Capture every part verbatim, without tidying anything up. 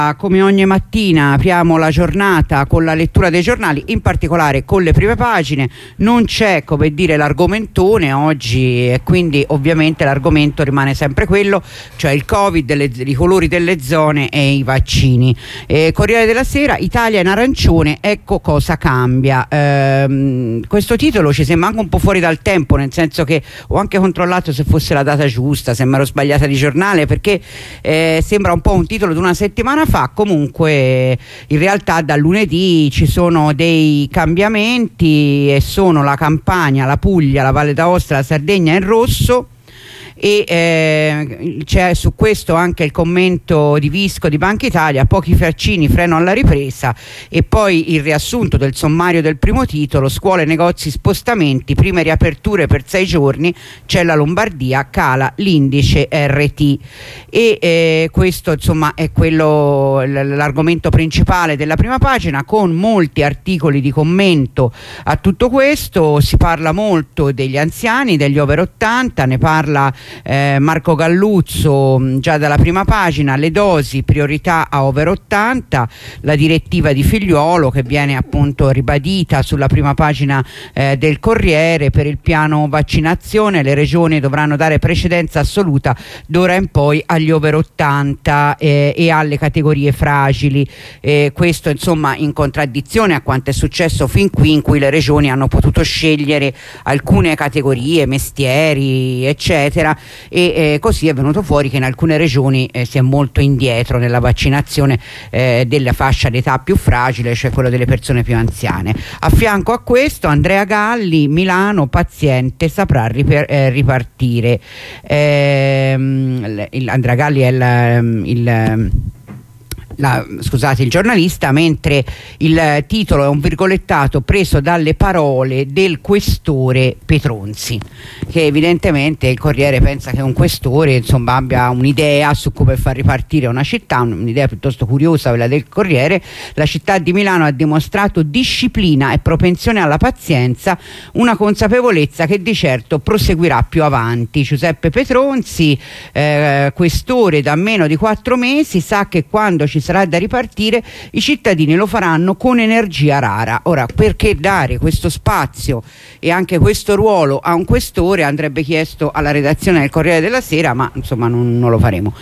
Come ogni mattina apriamo la giornata con la lettura dei giornali, in particolare con le prime pagine. Non c'è, come dire, l'argomentone oggi e quindi ovviamente l'argomento rimane sempre quello, cioè il Covid, le, i colori delle zone e i vaccini. eh, Corriere della Sera, Italia in arancione, ecco cosa cambia. Ehm, questo titolo ci sembra anche un po' fuori dal tempo, nel senso che ho anche controllato se fosse la data giusta, se mi ero sbagliata di giornale, perché eh, sembra un po' un titolo di una settimana fa. Comunque in realtà dal lunedì ci sono dei cambiamenti e sono la Campania, la Puglia, la Valle d'Aosta, la Sardegna in rosso. E eh, c'è su questo anche il commento di Visco di Banca Italia: pochi vaccini, freno alla ripresa. E poi il riassunto del sommario del primo titolo: scuole, negozi, spostamenti, prime riaperture per sei giorni, c'è la Lombardia, cala l'indice R T. E eh, questo insomma è quello, l'argomento principale della prima pagina, con molti articoli di commento a tutto questo. Si parla molto degli anziani, degli over ottanta, ne parla Eh, Marco Galluzzo mh, già dalla prima pagina. Le dosi, priorità a over ottanta, la direttiva di Figliuolo che viene appunto ribadita sulla prima pagina eh, del Corriere. Per il piano vaccinazione le regioni dovranno dare precedenza assoluta d'ora in poi agli over ottanta eh, e alle categorie fragili. Eh, questo insomma in contraddizione a quanto è successo fin qui, in cui le regioni hanno potuto scegliere alcune categorie, mestieri eccetera, e eh, così è venuto fuori che in alcune regioni eh, si è molto indietro nella vaccinazione eh, della fascia d'età più fragile, cioè quello delle persone più anziane. A fianco a questo Andrea Galli, Milano, paziente, saprà riper- eh, ripartire. Eh, il, Andrea Galli è il, il La, scusate, il giornalista, mentre il titolo è un virgolettato preso dalle parole del questore Petronzi, che evidentemente il Corriere pensa che un questore insomma abbia un'idea su come far ripartire una città, un'idea piuttosto curiosa quella del Corriere. La città di Milano ha dimostrato disciplina e propensione alla pazienza, una consapevolezza che di certo proseguirà più avanti. Giuseppe Petronzi, eh, questore da meno di quattro mesi, sa che quando ci sarà da ripartire i cittadini lo faranno con energia rara. Ora, perché dare questo spazio e anche questo ruolo a un questore andrebbe chiesto alla redazione del Corriere della Sera, ma insomma non, non lo faremo.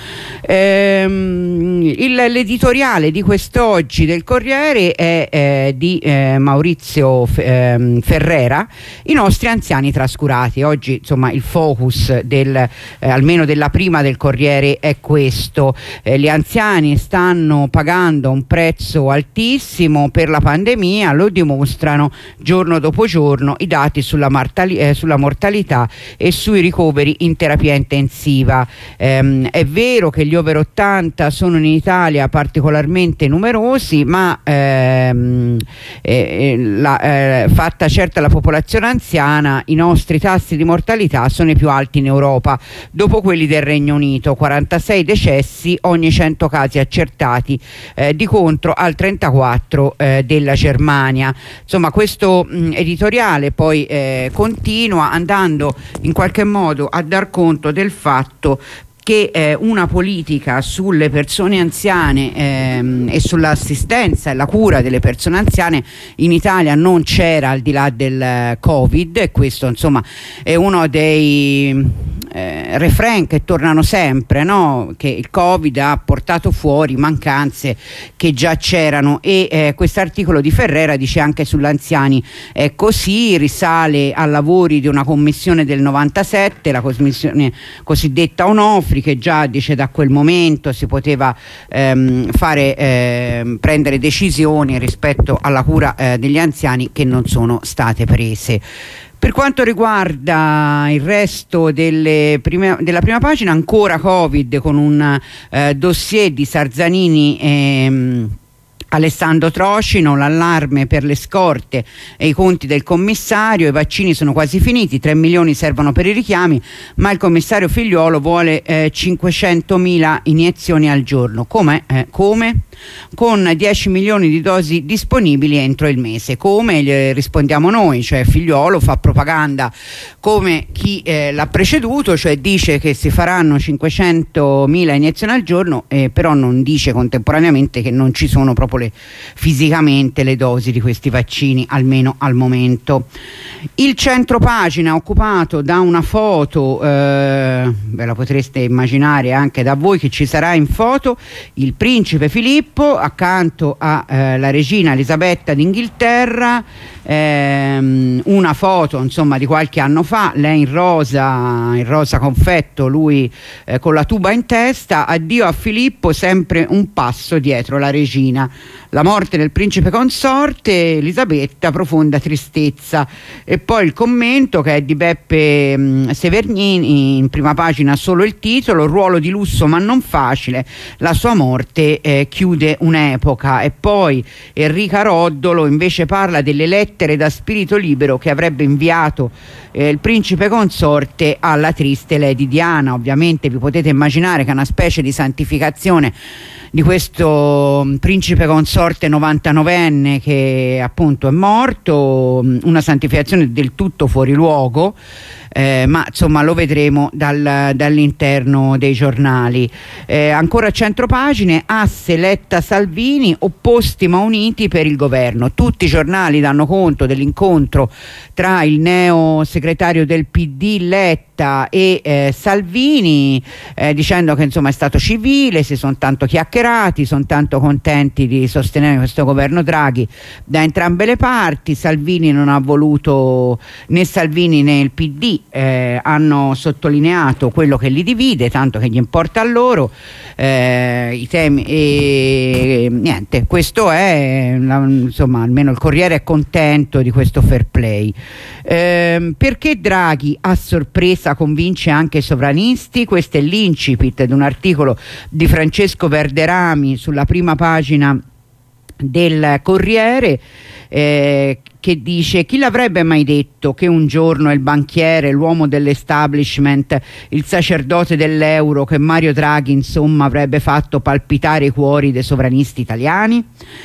Ehm, il, l'editoriale di quest'oggi del Corriere è eh, di eh, Maurizio eh, Ferrera, i nostri anziani trascurati. Oggi insomma il focus del, eh, almeno della prima del Corriere è questo. Eh, gli anziani stanno pagando un prezzo altissimo per la pandemia, lo dimostrano giorno dopo giorno i dati sulla, martali- eh, sulla mortalità e sui ricoveri in terapia intensiva. Ehm, è vero che gli over ottanta sono in Italia particolarmente numerosi, ma ehm, eh, la, eh, fatta certa la popolazione anziana, i nostri tassi di mortalità sono i più alti in Europa, dopo quelli del Regno Unito: quarantasei decessi ogni cento casi accertati, Eh, di contro al trentaquattro eh, della Germania. Insomma, questo mh, editoriale poi eh, continua andando in qualche modo a dar conto del fatto che eh, una politica sulle persone anziane ehm, e sull'assistenza e la cura delle persone anziane in Italia non c'era al di là del Covid, e questo insomma è uno dei eh, refrain che tornano sempre, no? Che il Covid ha portato fuori mancanze che già c'erano, e eh, quest'articolo di Ferrera dice anche sugli anziani è così, risale a lavori di una commissione del novantasette, la commissione cosiddetta Onofri, che già dice da quel momento si poteva ehm, fare ehm, prendere decisioni rispetto alla cura eh, degli anziani che non sono state prese. Per quanto riguarda il resto delle prime, della prima pagina, ancora Covid, con un eh, dossier di Sarzanini e Alessandro Trocino, l'allarme per le scorte e i conti del commissario, i vaccini sono quasi finiti, tre milioni servono per i richiami, ma il commissario Figliuolo vuole eh, cinquecentomila iniezioni al giorno. Come? Eh, come? Con dieci milioni di dosi disponibili entro il mese. Come? Gli rispondiamo noi, cioè Figliuolo fa propaganda come chi eh, l'ha preceduto, cioè dice che si faranno cinquecentomila iniezioni al giorno, eh, però non dice contemporaneamente che non ci sono proprio le, fisicamente le dosi di questi vaccini, almeno al momento. Il centro pagina occupato da una foto, eh, ve la potreste immaginare anche da voi che ci sarà in foto, il principe Filippo accanto alla eh, regina Elisabetta d'Inghilterra, ehm, una foto insomma di qualche anno fa, lei in rosa, in rosa confetto, lui eh, con la tuba in testa. Addio a Filippo, sempre un passo dietro la regina. La morte del principe consorte, Elisabetta, profonda tristezza. E poi il commento che è di Beppe mh, Severnini, in prima pagina solo il titolo: ruolo di lusso ma non facile, la sua morte eh, chiude un'epoca. E poi Enrica Roddolo invece parla delle lettere da spirito libero che avrebbe inviato eh, il principe consorte alla triste Lady Diana. Ovviamente vi potete immaginare che è una specie di santificazione di questo principe consorte novantanovenne che appunto è morto, una santificazione del tutto fuori luogo, eh, ma insomma lo vedremo dal, dall'interno dei giornali. Eh, ancora a centropagine, asse Letta Salvini, opposti ma uniti per il governo. Tutti i giornali danno conto dell'incontro tra il neo segretario del P D Letta e eh, Salvini, eh, dicendo che insomma è stato civile, si sono tanto chiacchierati, sono tanto contenti di sostenere questo governo Draghi da entrambe le parti. Salvini non ha voluto, né Salvini né il P D eh, hanno sottolineato quello che li divide, tanto che gli importa a loro eh, i temi, e niente, questo è insomma, almeno il Corriere è contento di questo fair play. Eh, perché Draghi a sorpresa convince anche i sovranisti? Questo è l'incipit di un articolo di Francesco Verderami sulla prima pagina del Corriere, eh, che dice: chi l'avrebbe mai detto che un giorno il banchiere, l'uomo dell'establishment, il sacerdote dell'euro, che Mario Draghi insomma avrebbe fatto palpitare i cuori dei sovranisti italiani?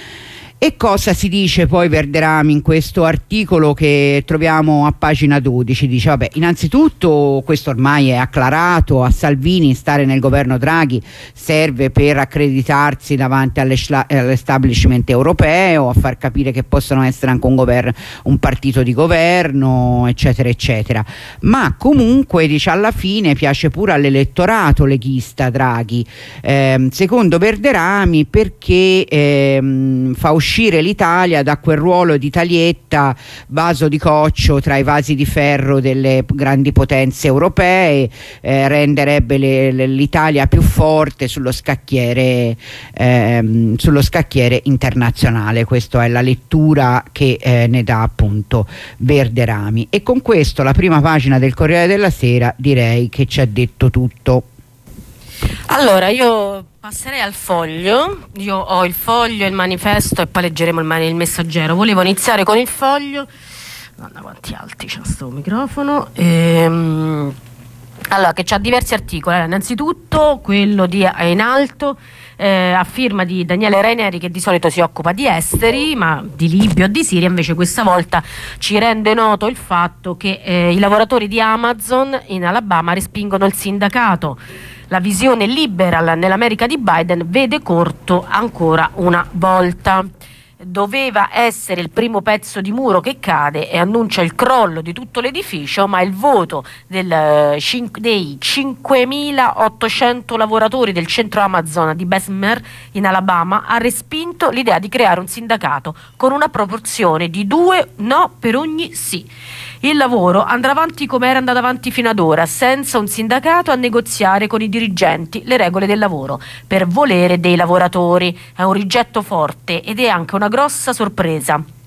E cosa si dice poi Verderami in questo articolo che troviamo a pagina dodici? Dice vabbè, innanzitutto questo ormai è acclarato, a Salvini stare nel governo Draghi serve per accreditarsi davanti all'establishment europeo, a far capire che possono essere anche un governo, un partito di governo, eccetera eccetera. Ma comunque dice alla fine piace pure all'elettorato leghista Draghi, eh, secondo Verderami, perché eh, fa uscire l'Italia da quel ruolo di taglietta, vaso di coccio tra i vasi di ferro delle grandi potenze europee, eh, renderebbe l'Italia più forte sullo scacchiere, ehm, sullo scacchiere internazionale. Questa è la lettura che eh, ne dà appunto Verderami. E con questo la prima pagina del Corriere della Sera direi che ci ha detto tutto. Allora io passerei al Foglio. Io ho il Foglio, il Manifesto e poi leggeremo il, il Messaggero. Volevo iniziare con il Foglio. Guarda quanti alti c'è sto microfono. Ehm, allora, che c'ha diversi articoli. Allora, innanzitutto quello di è in alto, eh, a firma di Daniele Raineri, che di solito si occupa di esteri, ma di Libia o di Siria invece questa volta ci rende noto il fatto che eh, i lavoratori di Amazon in Alabama respingono il sindacato. La visione liberal nell'America di Biden vede corto ancora una volta. Doveva essere il primo pezzo di muro che cade e annuncia il crollo di tutto l'edificio, ma il voto del, dei cinquemilaottocento lavoratori del centro Amazon di Bessemer in Alabama ha respinto l'idea di creare un sindacato con una proporzione di due no per ogni sì. Il lavoro andrà avanti come era andato avanti fino ad ora, senza un sindacato a negoziare con i dirigenti le regole del lavoro, per volere dei lavoratori. È un rigetto forte ed è anche una grossa sorpresa.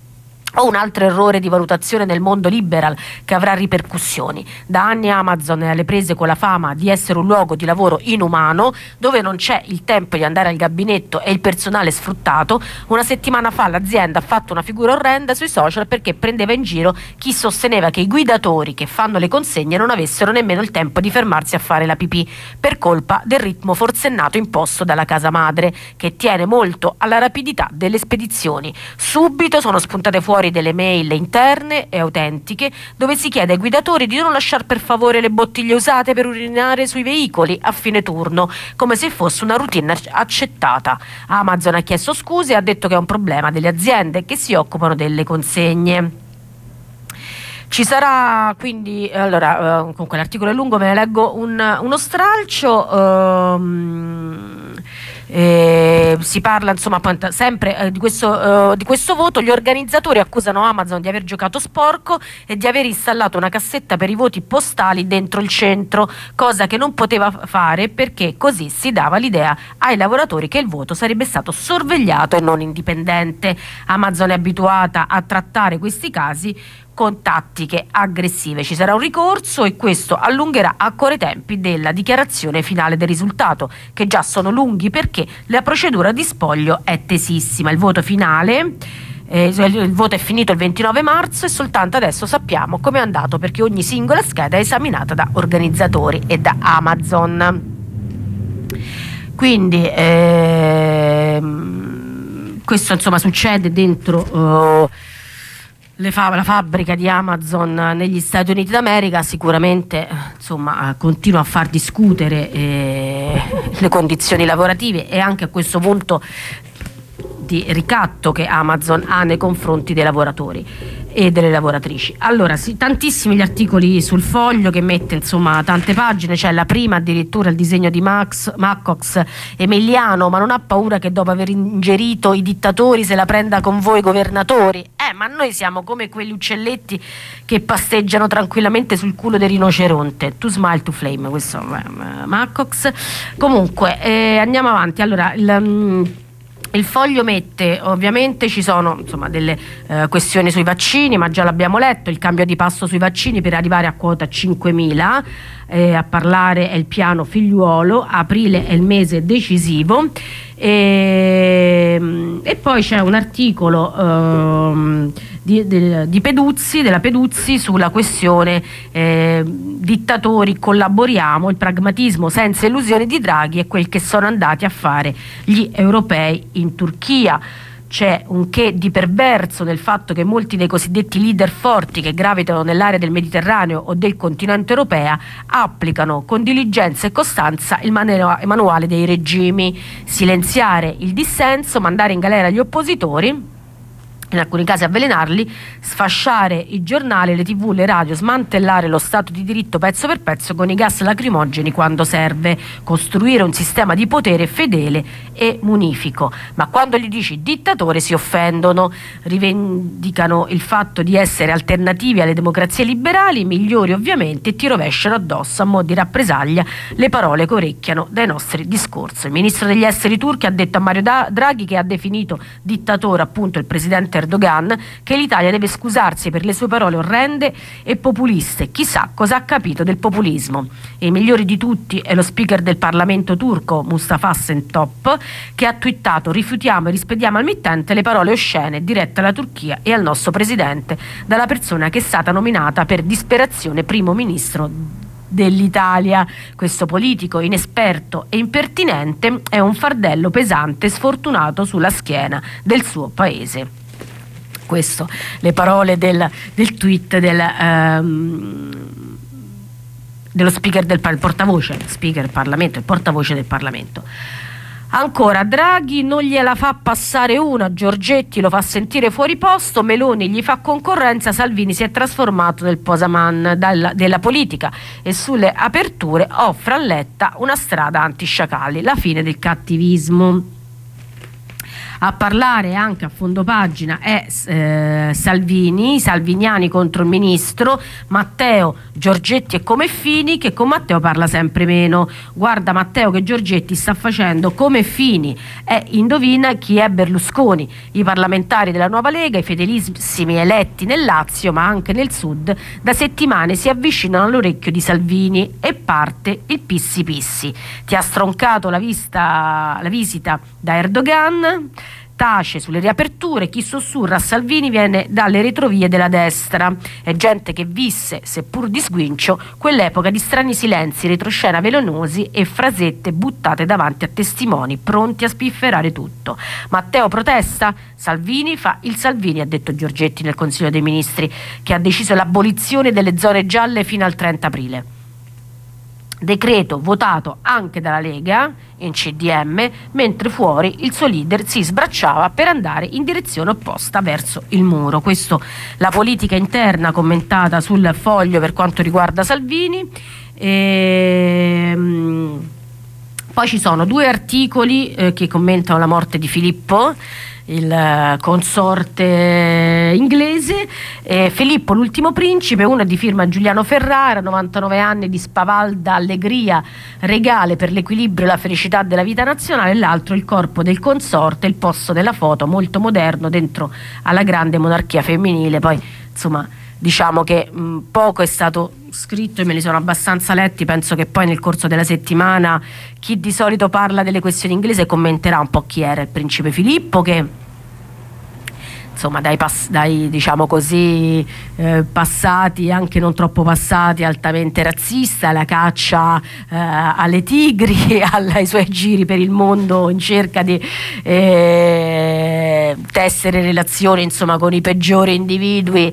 O un altro errore di valutazione nel mondo liberal che avrà ripercussioni. Da anni Amazon è alle prese con la fama di essere un luogo di lavoro inumano, dove non c'è il tempo di andare al gabinetto e il personale sfruttato. Una settimana fa l'azienda ha fatto una figura orrenda sui social perché prendeva in giro chi sosteneva che i guidatori che fanno le consegne non avessero nemmeno il tempo di fermarsi a fare la pipì, per colpa del ritmo forsennato imposto dalla casa madre, che tiene molto alla rapidità delle spedizioni. Subito sono spuntate fuori delle mail interne e autentiche dove si chiede ai guidatori di non lasciare per favore le bottiglie usate per urinare sui veicoli a fine turno, come se fosse una routine accettata. Amazon ha chiesto scuse e ha detto che è un problema delle aziende che si occupano delle consegne. Ci sarà quindi, allora, uh, comunque l'articolo è lungo, ve ne leggo un, uno stralcio. Um, Eh, si parla insomma sempre eh, di, questo, eh, di questo voto. Gli organizzatori accusano Amazon di aver giocato sporco e di aver installato una cassetta per i voti postali dentro il centro, cosa che non poteva fare perché così si dava l'idea ai lavoratori che il voto sarebbe stato sorvegliato e non indipendente. Amazon è abituata a trattare questi casi con tattiche aggressive. Ci sarà un ricorso e questo allungherà ancora i tempi della dichiarazione finale del risultato, che già sono lunghi perché la procedura di spoglio è tesissima. Il voto finale, eh, il voto è finito il ventinove marzo e soltanto adesso sappiamo come è andato, perché ogni singola scheda è esaminata da organizzatori e da Amazon. Quindi ehm, questo insomma succede dentro uh, Le fa- la fabbrica di Amazon negli Stati Uniti d'America. Sicuramente insomma continua a far discutere eh, le condizioni lavorative e anche a questo punto di ricatto che Amazon ha nei confronti dei lavoratori e delle lavoratrici. Allora, sì, tantissimi gli articoli sul Foglio, che mette insomma tante pagine. C'è la prima addirittura il disegno di Max, Maccox Emiliano, ma non ha paura che dopo aver ingerito i dittatori se la prenda con voi governatori. Eh, ma noi siamo come quegli uccelletti che pasteggiano tranquillamente sul culo del rinoceronte. To smile to flame, questo eh, Maccox. Comunque eh, andiamo avanti. Allora, il Il Foglio mette, ovviamente ci sono insomma delle eh, questioni sui vaccini, ma già l'abbiamo letto, il cambio di passo sui vaccini per arrivare a quota cinquemila, eh, a parlare è il piano Figliuolo, aprile è il mese decisivo. E, e poi c'è un articolo ehm, di, di, di Peduzzi, della Peduzzi, sulla questione eh, dittatori collaboriamo, il pragmatismo senza illusioni di Draghi e quel che sono andati a fare gli europei in Turchia. C'è un che di perverso nel fatto che molti dei cosiddetti leader forti che gravitano nell'area del Mediterraneo o del continente europeo applicano con diligenza e costanza il manuale dei regimi: silenziare il dissenso, mandare in galera gli oppositori, in alcuni casi avvelenarli, sfasciare i giornali, le tv, le radio, smantellare lo Stato di diritto pezzo per pezzo con i gas lacrimogeni quando serve, costruire un sistema di potere fedele e munifico. Ma quando gli dici dittatore si offendono, rivendicano il fatto di essere alternativi alle democrazie liberali, migliori ovviamente, e ti rovesciano addosso a mo' di rappresaglia le parole che orecchiano dai nostri discorsi. Il ministro degli esteri turchi ha detto a Mario Draghi, che ha definito dittatore appunto il presidente Erdogan, che l'Italia deve scusarsi per le sue parole orrende e populiste. Chissà cosa ha capito del populismo. E il migliore di tutti è lo speaker del Parlamento turco, Mustafa Şentop, che ha twittato: rifiutiamo e rispediamo al mittente le parole oscene dirette alla Turchia e al nostro presidente dalla persona che è stata nominata per disperazione primo ministro dell'Italia. Questo politico inesperto e impertinente è un fardello pesante e sfortunato sulla schiena del suo paese. Questo, le parole del, del tweet del, um, dello speaker del il portavoce, speaker Parlamento, il portavoce del Parlamento. Ancora, Draghi non gliela fa passare una, Giorgetti lo fa sentire fuori posto, Meloni gli fa concorrenza, Salvini si è trasformato nel posaman della, della politica e sulle aperture offre a Letta una strada anti-sciacalli, la fine del cattivismo. A parlare anche a fondo pagina è eh, Salvini, i salviniani contro il ministro, Matteo, Giorgetti e Come Fini, che con Matteo parla sempre meno. Guarda Matteo che Giorgetti sta facendo come Fini e indovina chi è Berlusconi. I parlamentari della Nuova Lega, i fedelissimi eletti nel Lazio ma anche nel Sud, da settimane si avvicinano all'orecchio di Salvini e parte il pissi pissi. Ti ha stroncato la, vista, la visita da Erdogan, tace sulle riaperture, chi sussurra a Salvini viene dalle retrovie della destra. È gente che visse, seppur di sguincio, quell'epoca di strani silenzi, retroscena velenosi e frasette buttate davanti a testimoni pronti a spifferare tutto. Matteo protesta? Salvini fa il Salvini, ha detto Giorgetti nel Consiglio dei Ministri, che ha deciso l'abolizione delle zone gialle fino al trenta aprile. Decreto votato anche dalla Lega in C D M, mentre fuori il suo leader si sbracciava per andare in direzione opposta verso il muro. Questo la politica interna commentata sul Foglio per quanto riguarda Salvini. E, poi ci sono due articoli eh, che commentano la morte di Filippo, il consorte inglese. eh, Filippo l'ultimo principe, uno di firma Giuliano Ferrara, novantanove anni di spavalda allegria regale per l'equilibrio e la felicità della vita nazionale, l'altro il corpo del consorte, il posto della foto molto moderno dentro alla grande monarchia femminile. Poi insomma diciamo che mh, poco è stato scritto e me li sono abbastanza letti. Penso che poi nel corso della settimana chi di solito parla delle questioni inglesi commenterà un po' chi era il principe Filippo, che insomma dai, pass- dai diciamo così eh, passati, anche non troppo passati, altamente razzista, la caccia eh, alle tigri, ai suoi giri per il mondo in cerca di eh, tessere relazioni insomma con i peggiori individui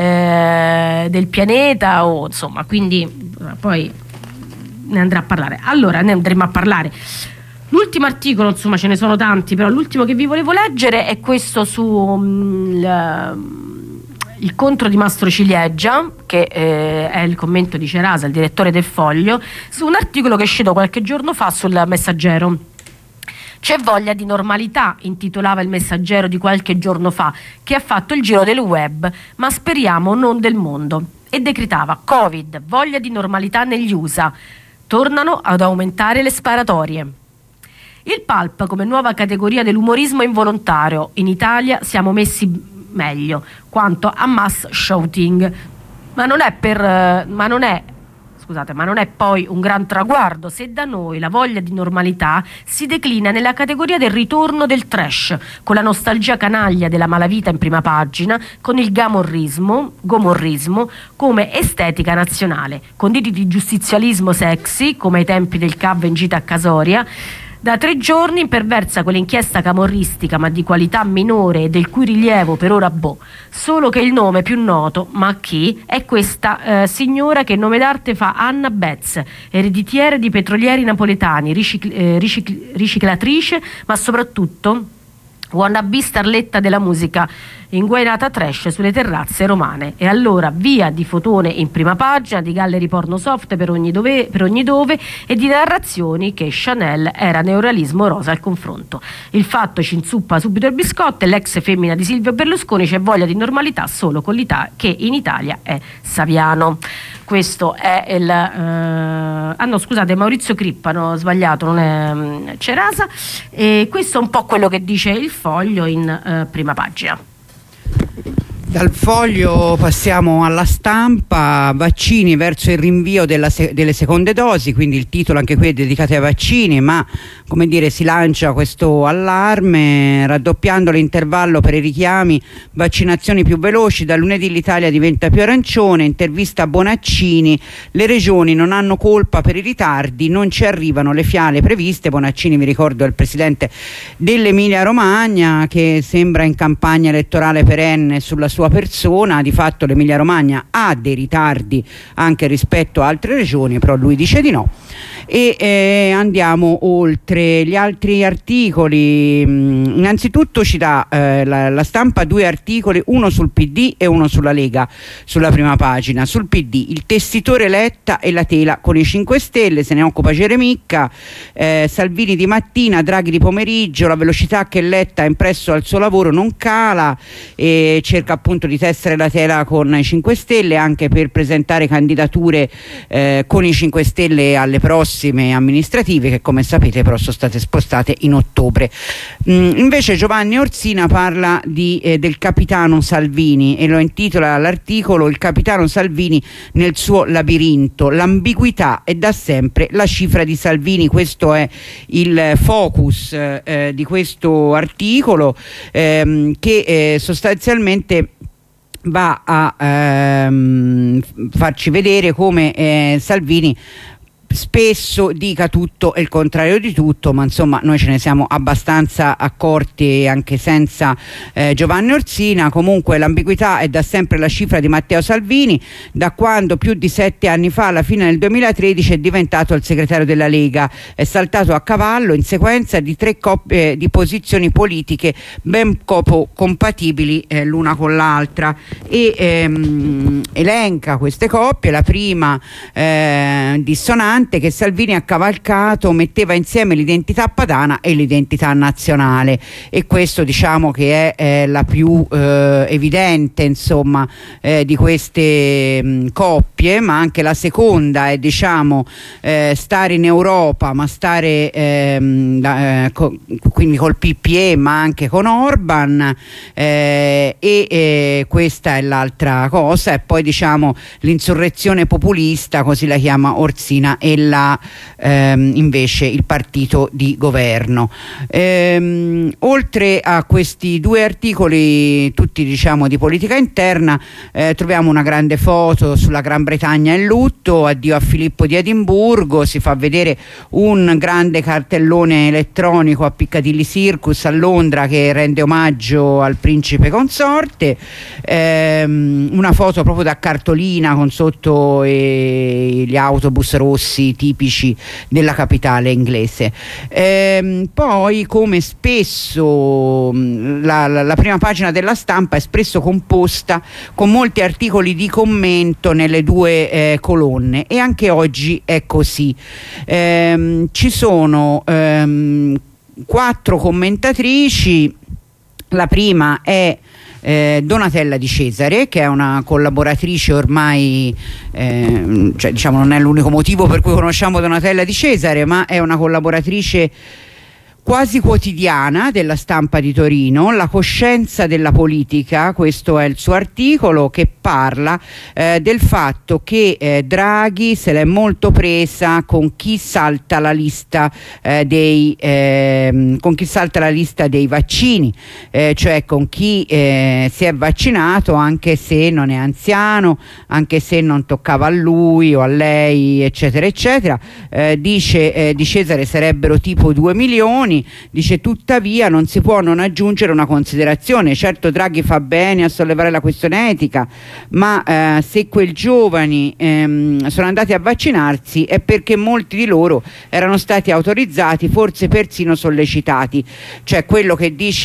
eh, del pianeta, o insomma, quindi poi ne andrà a parlare. Allora ne andremo a parlare. L'ultimo articolo, insomma ce ne sono tanti, però l'ultimo che vi volevo leggere è questo su um, il, il contro di Mastro Ciliegia, che eh, è il commento di Cerasa, il direttore del Foglio, su un articolo che è uscito qualche giorno fa sul Messaggero. C'è voglia di normalità, intitolava il Messaggero di qualche giorno fa, che ha fatto il giro del web, ma speriamo non del mondo. E decretava: Covid, voglia di normalità negli U S A, tornano ad aumentare le sparatorie. Il pulp come nuova categoria dell'umorismo involontario. In Italia siamo messi meglio quanto a mass shouting, ma non è per ma non è scusate, ma non è poi un gran traguardo se da noi la voglia di normalità si declina nella categoria del ritorno del trash, con la nostalgia canaglia della malavita in prima pagina, con il gamorrismo, gomorrismo come estetica nazionale, con diti di giustizialismo sexy come ai tempi del C A V in gita a Casoria. Da tre giorni imperversa quell'inchiesta camorristica, ma di qualità minore e del cui rilievo per ora boh. Solo che il nome più noto, ma chi, è questa eh, signora che nome d'arte fa Anna Betz, ereditiera di petrolieri napoletani, ricicl- eh, ricicl- riciclatrice, ma soprattutto wannabe starletta della musica inguainata trash sulle terrazze romane. E allora via di fotone in prima pagina, di gallery porno soft per ogni dove, per ogni dove e di narrazioni che Chanel era neorealismo rosa al confronto. Il fatto ci inzuppa subito il biscotto e l'ex femmina di Silvio Berlusconi c'è voglia di normalità solo con l'Italia, che in Italia è Saviano. Questo è il eh, ah no scusate Maurizio Crippano, ho sbagliato, non è um, Cerasa. E questo è un po' quello che dice il Foglio in eh, prima pagina. Dal Foglio passiamo alla Stampa. Vaccini verso il rinvio della se- delle seconde dosi, quindi il titolo anche qui è dedicato ai vaccini, ma come dire si lancia questo allarme raddoppiando l'intervallo per i richiami, vaccinazioni più veloci, da lunedì l'Italia diventa più arancione, intervista a Bonaccini, le regioni non hanno colpa per i ritardi, non ci arrivano le fiale previste. Bonaccini, vi ricordo, è il presidente dell'Emilia Romagna, che sembra in campagna elettorale perenne sulla sua persona. Di fatto l'Emilia Romagna ha dei ritardi anche rispetto a altre regioni, però lui dice di no. E eh, andiamo oltre gli altri articoli. Mm, innanzitutto ci dà eh, la, la Stampa due articoli, uno sul P D e uno sulla Lega, sulla prima pagina. Sul P D, il tessitore Letta e la tela con i cinque Stelle, se ne occupa Ceremicca. eh, Salvini di mattina, Draghi di pomeriggio, la velocità che Letta ha impresso al suo lavoro non cala, e cerca appunto di tessere la tela con i cinque Stelle anche per presentare candidature eh, con i cinque Stelle alle prossime amministrative, che come sapete però sono state spostate in ottobre. Mm, invece Giovanni Orsina parla di, eh, del capitano Salvini, e lo intitola l'articolo "Il capitano Salvini nel suo labirinto, l'ambiguità è da sempre la cifra di Salvini". Questo è il focus eh, di questo articolo, ehm, che eh, sostanzialmente va a ehm, farci vedere come eh, Salvini spesso dica tutto e il contrario di tutto, ma insomma noi ce ne siamo abbastanza accorti anche senza eh, Giovanni Orsina. Comunque l'ambiguità è da sempre la cifra di Matteo Salvini, da quando più di sette anni fa, alla fine del duemilatredici, è diventato il segretario della Lega. È saltato a cavallo in sequenza di tre coppie di posizioni politiche ben poco compatibili eh, l'una con l'altra, e ehm, elenca queste coppie. La prima eh, dissonante, che Salvini ha cavalcato, metteva insieme l'identità padana e l'identità nazionale, e questo diciamo che è eh, la più eh, evidente insomma eh, di queste mh, coppie. Ma anche la seconda è diciamo eh, stare in Europa, ma stare ehm, da, eh, co quindi col P P E ma anche con Orban, eh, e eh, questa è l'altra cosa. E poi diciamo l'insurrezione populista, così la chiama Orsina, e la, ehm, invece il partito di governo. Ehm, oltre a questi due articoli, tutti diciamo di politica interna, eh, troviamo una grande foto sulla Gran Bretagna in lutto, addio a Filippo di Edimburgo. Si fa vedere un grande cartellone elettronico a Piccadilly Circus a Londra che rende omaggio al principe consorte, ehm, una foto proprio da cartolina con sotto eh, gli autobus rossi tipici della capitale inglese. Ehm, poi, come spesso, la, la, la prima pagina della Stampa è spesso composta con molti articoli di commento nelle due eh, colonne, e anche oggi è così. Ehm, ci sono ehm, quattro commentatrici. La prima è Eh, Donatella Di Cesare, che è una collaboratrice ormai, eh, cioè, diciamo non è l'unico motivo per cui conosciamo Donatella Di Cesare, ma è una collaboratrice quasi quotidiana della Stampa di Torino. La coscienza della politica, questo è il suo articolo, che parla eh, del fatto che eh, Draghi se l'è molto presa con chi salta la lista eh, dei eh, con chi salta la lista dei vaccini, eh, cioè con chi eh, si è vaccinato anche se non è anziano, anche se non toccava a lui o a lei, eccetera eccetera. Eh, dice eh, Di Cesare sarebbero tipo due milioni. Dice tuttavia non si può non aggiungere una considerazione: certo Draghi fa bene a sollevare la questione etica, ma eh, se quei giovani ehm, sono andati a vaccinarsi è perché molti di loro erano stati autorizzati, forse persino sollecitati. Cioè quello che dice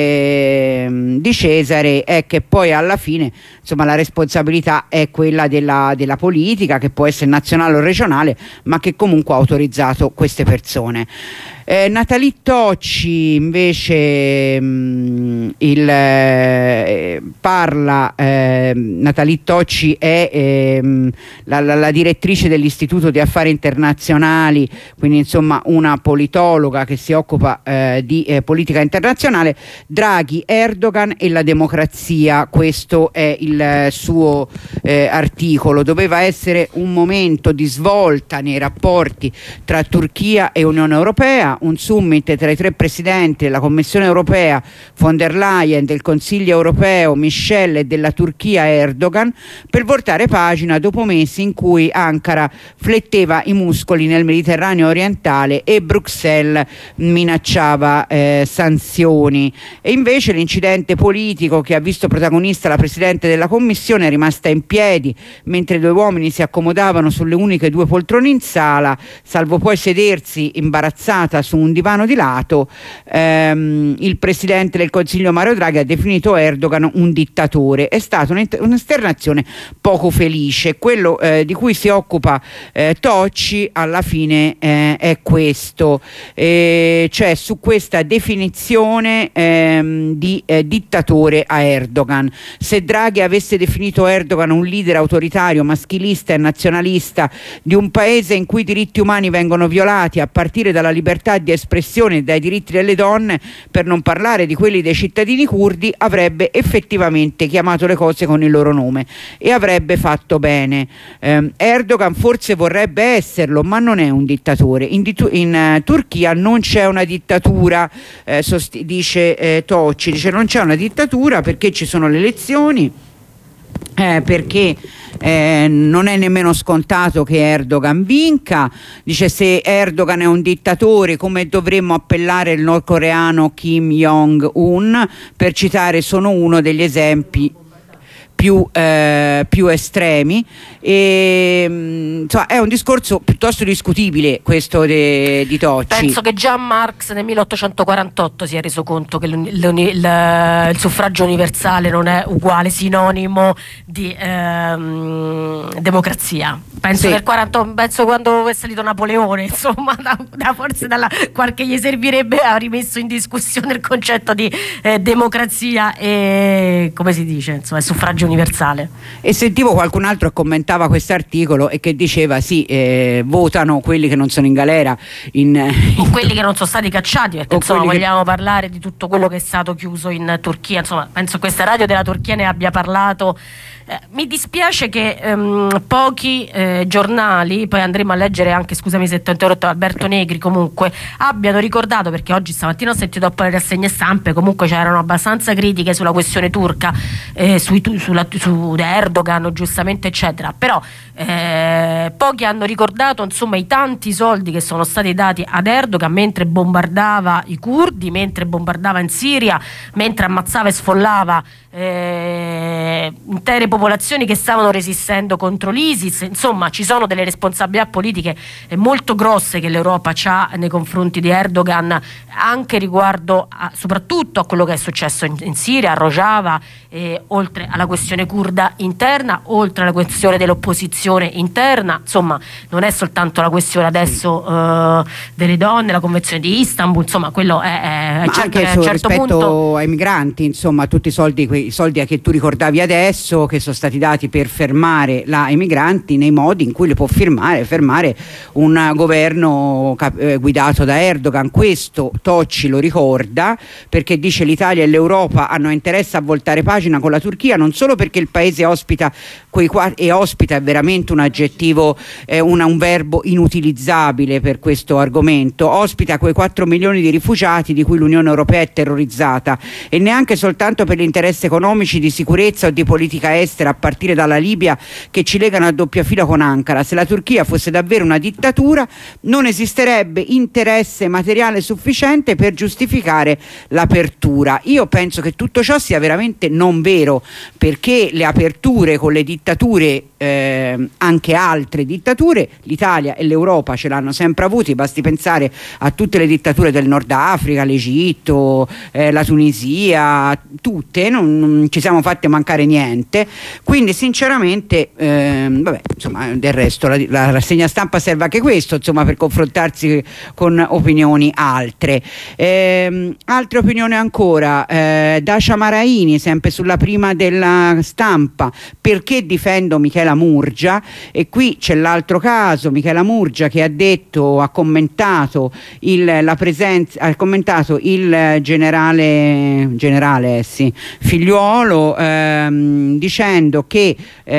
ehm, Di Cesare è che poi alla fine insomma la responsabilità è quella della, della politica, che può essere nazionale o regionale, ma che comunque ha autorizzato queste persone. Eh, Nathalie Tocci invece mh, il, eh, parla, eh, Nathalie Tocci è eh, la, la, la direttrice dell'Istituto di Affari Internazionali, quindi insomma una politologa che si occupa eh, di eh, politica internazionale. Draghi, Erdogan e la democrazia, questo è il eh, suo eh, articolo. Doveva essere un momento di svolta nei rapporti tra Turchia e Unione Europea, un summit tra i tre presidenti della Commissione Europea, von der Leyen, del Consiglio Europeo, Michel e della Turchia Erdogan per voltare pagina dopo mesi in cui Ankara fletteva i muscoli nel Mediterraneo orientale e Bruxelles minacciava eh, sanzioni. E invece l'incidente politico che ha visto protagonista la Presidente della Commissione è rimasta in piedi mentre due uomini si accomodavano sulle uniche due poltrone in sala, salvo poi sedersi imbarazzata su un divano di lato. Ehm, il Presidente del Consiglio Mario Draghi ha definito Erdogan un dittatore. È stata un'esternazione poco felice. Quello eh, di cui si occupa eh, Tocci alla fine eh, è questo, eh, cioè su questa definizione ehm, di eh, dittatore a Erdogan. Se Draghi avesse definito Erdogan un leader autoritario, maschilista e nazionalista di un paese in cui i diritti umani vengono violati, a partire dalla libertà di espressione e dai diritti delle donne, per non parlare di quelli dei cittadini curdi, avrebbe effettivamente chiamato le cose con il loro nome e avrebbe fatto bene. Eh, Erdogan forse vorrebbe esserlo, ma non è un dittatore. In, di in uh, Turchia non c'è una dittatura, eh, dice eh, Tocci, dice non c'è una dittatura perché ci sono le elezioni, eh, perché Eh, non è nemmeno scontato che Erdogan vinca. Dice se Erdogan è un dittatore, come dovremmo appellare il nordcoreano Kim Jong-un, per citare solo uno degli esempi più, eh, più estremi. E, insomma, è un discorso piuttosto discutibile questo de, di Tocci. Penso che già Marx nel milleottocentoquarantotto si è reso conto che il, il suffragio universale non è uguale, sinonimo di ehm, democrazia. Penso, sì. che il quarantotto, penso quando è salito Napoleone, insomma, da, da forse dalla qualche gli servirebbe, ha rimesso in discussione il concetto di eh, democrazia e, come si dice, insomma, suffragio universale. E sentivo qualcun altro che commentava questo articolo e che diceva sì, eh, votano quelli che non sono in galera in, o in quelli che non sono stati cacciati, perché insomma vogliamo che... parlare di tutto quello che è stato chiuso in Turchia. Insomma, penso questa radio della Turchia ne abbia parlato. Eh, mi dispiace che ehm, pochi eh, giornali, poi andremo a leggere anche, scusami se ti ho interrotto, Alberto Negri, comunque abbiano ricordato, perché oggi stamattina ho sentito dopo le rassegne stampe, comunque c'erano abbastanza critiche sulla questione turca, eh, sui, sulla, su Erdogan giustamente eccetera, però eh, pochi hanno ricordato insomma i tanti soldi che sono stati dati ad Erdogan mentre bombardava i curdi, mentre bombardava in Siria, mentre ammazzava e sfollava eh, intere popolazioni che stavano resistendo contro l'ISIS. Insomma, ci sono delle responsabilità politiche molto grosse che l'Europa ha nei confronti di Erdogan, anche riguardo a, soprattutto a quello che è successo in, in Siria, a Rojava, eh, oltre alla questione curda interna, oltre alla questione dell'opposizione interna. Insomma, non è soltanto la questione adesso eh, delle donne, la convenzione di Istanbul, insomma, quello è, è ma certo, anche a su, un certo rispetto punto... ai migranti, insomma, tutti i soldi, quei soldi che tu ricordavi adesso, che sono stati dati per fermare la, i migranti nei modi in cui li può firmare, fermare un governo eh, guidato da Erdogan. Questo Tocci lo ricorda, perché dice l'Italia e l'Europa hanno interesse a voltare pagina con la Turchia, non solo perché il paese ospita quei qua, e ospita è veramente un aggettivo, eh, una, un verbo inutilizzabile per questo argomento, ospita quei quattro milioni di rifugiati di cui l'Unione Europea è terrorizzata, e neanche soltanto per gli interessi economici, di sicurezza o di politica estera a partire dalla Libia che ci legano a doppia fila con Ankara. Se la Turchia fosse davvero una dittatura non esisterebbe interesse materiale sufficiente per giustificare l'apertura. Io penso che tutto ciò sia veramente non vero, perché le aperture con le dittature, eh, anche altre dittature, l'Italia e l'Europa ce l'hanno sempre avuti. Basti pensare a tutte le dittature del Nord Africa, l'Egitto, eh, la Tunisia, tutte, non, non ci siamo fatte mancare niente. Quindi sinceramente ehm, vabbè, insomma, del resto la, la rassegna stampa serve anche questo, insomma, per confrontarsi con opinioni altre. Ehm, altre opinioni ancora, eh, Dacia Maraini, sempre sulla prima della Stampa: perché difendo Michela Michela Murgia. E qui c'è l'altro caso, Michela Murgia, che ha detto, ha commentato il, la presenza, ha commentato il generale, generale eh sì, Figliuolo, ehm, dicendo che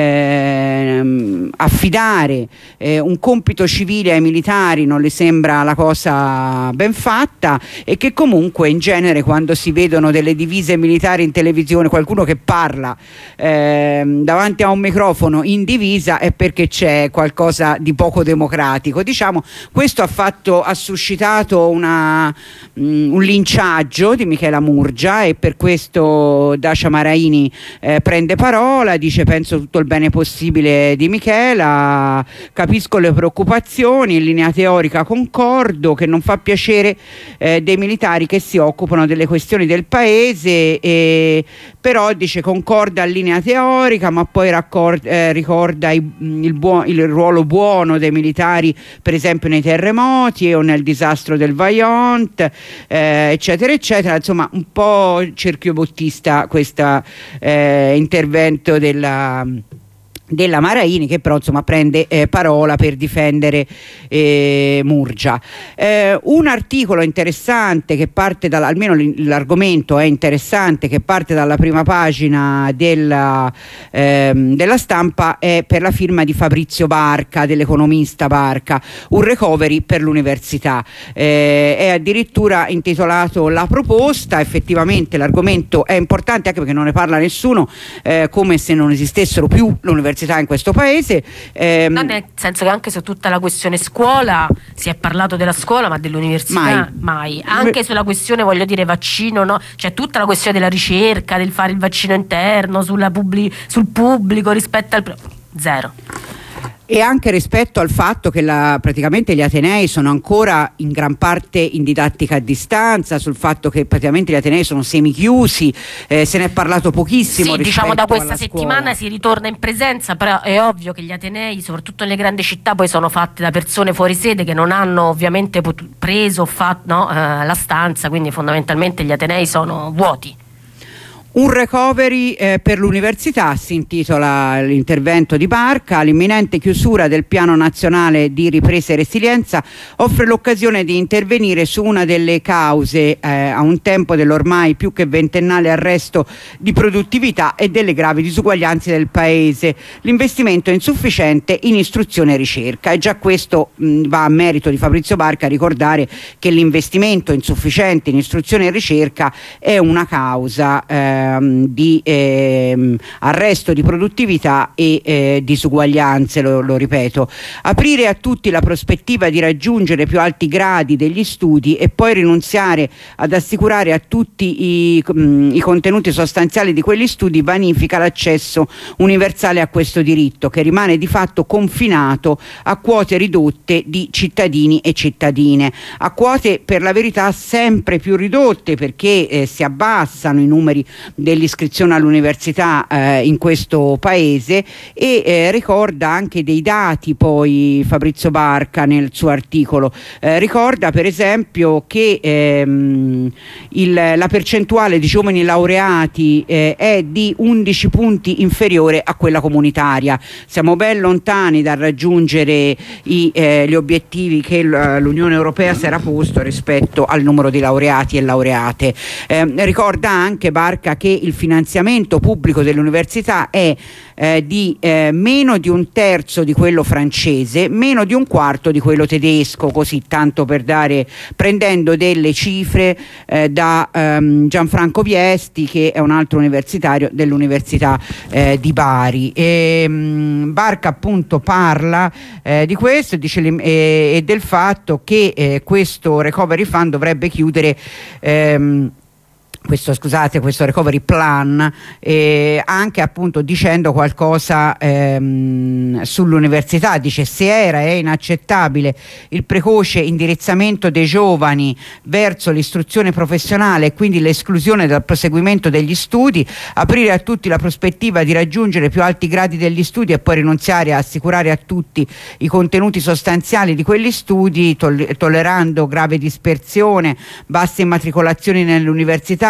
ehm, affidare eh, un compito civile ai militari non le sembra la cosa ben fatta, e che comunque in genere quando si vedono delle divise militari in televisione, qualcuno che parla ehm, davanti a un microfono in divisa, è perché c'è qualcosa di poco democratico, diciamo. Questo ha fatto, ha suscitato una, mh, un linciaggio di Michela Murgia, e per questo Dacia Maraini eh, prende parola, dice: penso tutto il bene possibile di Michela, capisco le preoccupazioni, in linea teorica concordo che non fa piacere eh, dei militari che si occupano delle questioni del paese, e, però dice concorda in linea teorica, ma poi raccord, eh, ricorda i, il, buo, il ruolo buono dei militari per esempio nei terremoti o nel disastro del Vajont, eh, eccetera eccetera. Insomma, un po' cerchiobottista questo eh, intervento della della Maraini, che però insomma prende eh, parola per difendere eh, Murgia. Eh, un articolo interessante che parte dalla, almeno l'argomento è interessante, che parte dalla prima pagina della, ehm, della Stampa, è per la firma di Fabrizio Barca, dell'economista Barca, un recovery per l'università. Eh, è addirittura intitolato La proposta. Effettivamente l'argomento è importante anche perché non ne parla nessuno, eh, come se non esistessero più l'università in questo paese. Ehm, no, nel senso che anche su tutta la questione scuola si è parlato della scuola, ma dell'università mai. mai. Anche sulla questione, voglio dire, vaccino, no? Cioè tutta la questione della ricerca, del fare il vaccino interno, sulla pubblic- sul pubblico rispetto al... zero. E anche rispetto al fatto che la, praticamente gli atenei sono ancora in gran parte in didattica a distanza, sul fatto che praticamente gli atenei sono semichiusi, eh, se ne è parlato pochissimo. Sì, diciamo da questa settimana scuola. Si ritorna in presenza, però è ovvio che gli atenei, soprattutto nelle grandi città, poi sono fatti da persone fuori sede che non hanno ovviamente preso fatto, no, eh, la stanza, quindi fondamentalmente gli atenei sono vuoti. Un recovery eh, per l'università, si intitola l'intervento di Barca. L'imminente chiusura del piano nazionale di ripresa e resilienza offre l'occasione di intervenire su una delle cause eh, a un tempo dell'ormai più che ventennale arresto di produttività e delle gravi disuguaglianze del paese: l'investimento insufficiente in istruzione e ricerca. E già questo mh, va a merito di Fabrizio Barca ricordare che l'investimento insufficiente in istruzione e ricerca è una causa eh, di eh, arresto di produttività e eh, disuguaglianze, lo, lo ripeto. Aprire a tutti la prospettiva di raggiungere più alti gradi degli studi e poi rinunziare ad assicurare a tutti i, mh, i contenuti sostanziali di quegli studi vanifica l'accesso universale a questo diritto, che rimane di fatto confinato a quote ridotte di cittadini e cittadine, a quote per la verità sempre più ridotte, perché eh, si abbassano i numeri dell'iscrizione all'università eh, in questo paese. E eh, ricorda anche dei dati, poi Fabrizio Barca nel suo articolo eh, ricorda per esempio che ehm, il, la percentuale di giovani laureati eh, è di undici punti inferiore a quella comunitaria. Siamo ben lontani dal raggiungere i, eh, gli obiettivi che l'Unione Europea si era posto rispetto al numero di laureati e laureate. Eh, ricorda anche Barca che il finanziamento pubblico dell'università è eh, di eh, meno di un terzo di quello francese, meno di un quarto di quello tedesco, così tanto per dare, prendendo delle cifre eh, da ehm, Gianfranco Viesti, che è un altro universitario dell'Università eh, di Bari. E, mh, Barca appunto parla eh, di questo, dice, e, e del fatto che eh, questo Recovery Fund dovrebbe chiudere ehm, questo scusate questo recovery plan, eh, anche appunto dicendo qualcosa ehm, sull'università. Dice: se era è inaccettabile il precoce indirizzamento dei giovani verso l'istruzione professionale e quindi l'esclusione dal proseguimento degli studi, aprire a tutti la prospettiva di raggiungere più alti gradi degli studi e poi rinunziare a assicurare a tutti i contenuti sostanziali di quegli studi, toll- tollerando grave dispersione, basse immatricolazioni nell'università,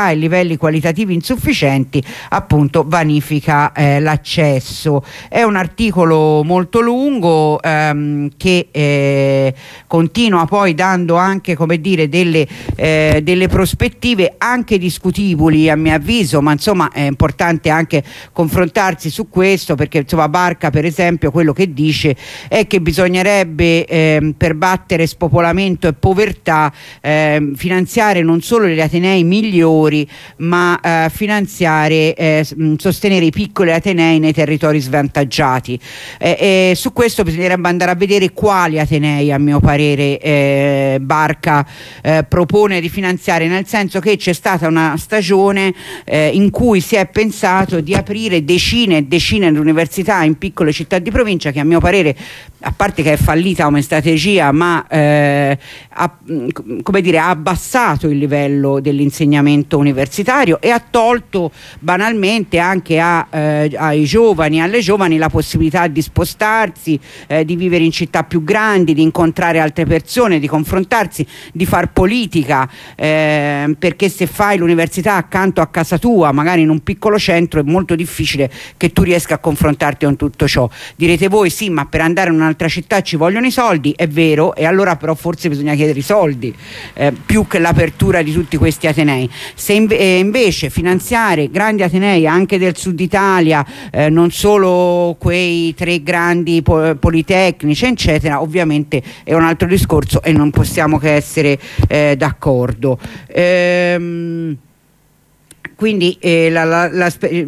disponibilità e livelli qualitativi insufficienti appunto vanifica eh, l'accesso. È un articolo molto lungo ehm, che eh, continua poi dando anche, come dire, delle, eh, delle prospettive anche discutibili a mio avviso, ma insomma è importante anche confrontarsi su questo, perché insomma Barca per esempio quello che dice è che bisognerebbe eh, per battere spopolamento e povertà eh, finanziare non solo gli atenei migliori, ma eh, finanziare eh, sostenere i piccoli atenei nei territori svantaggiati. Eh, eh, su questo bisognerebbe andare a vedere quali atenei a mio parere eh, Barca eh, propone di finanziare, nel senso che c'è stata una stagione eh, in cui si è pensato di aprire decine e decine di università in piccole città di provincia, che a mio parere, a parte che è fallita come strategia, ma eh, ha, come dire, ha abbassato il livello dell'insegnamento universitario e ha tolto banalmente anche a, eh, ai giovani, alle giovani la possibilità di spostarsi, eh, di vivere in città più grandi, di incontrare altre persone, di confrontarsi, di far politica, eh, perché se fai l'università accanto a casa tua, magari in un piccolo centro, è molto difficile che tu riesca a confrontarti con tutto ciò. Direte voi sì, ma per andare in un'altra città ci vogliono i soldi, è vero, e allora però forse bisogna chiedere i soldi eh, più che l'apertura di tutti questi atenei. Se inve- eh, invece finanziare grandi atenei anche del sud Italia, eh, non solo quei tre grandi po- politecnici eccetera, ovviamente è un altro discorso e non possiamo che essere eh, d'accordo. Ehm, Quindi eh, la, la, la,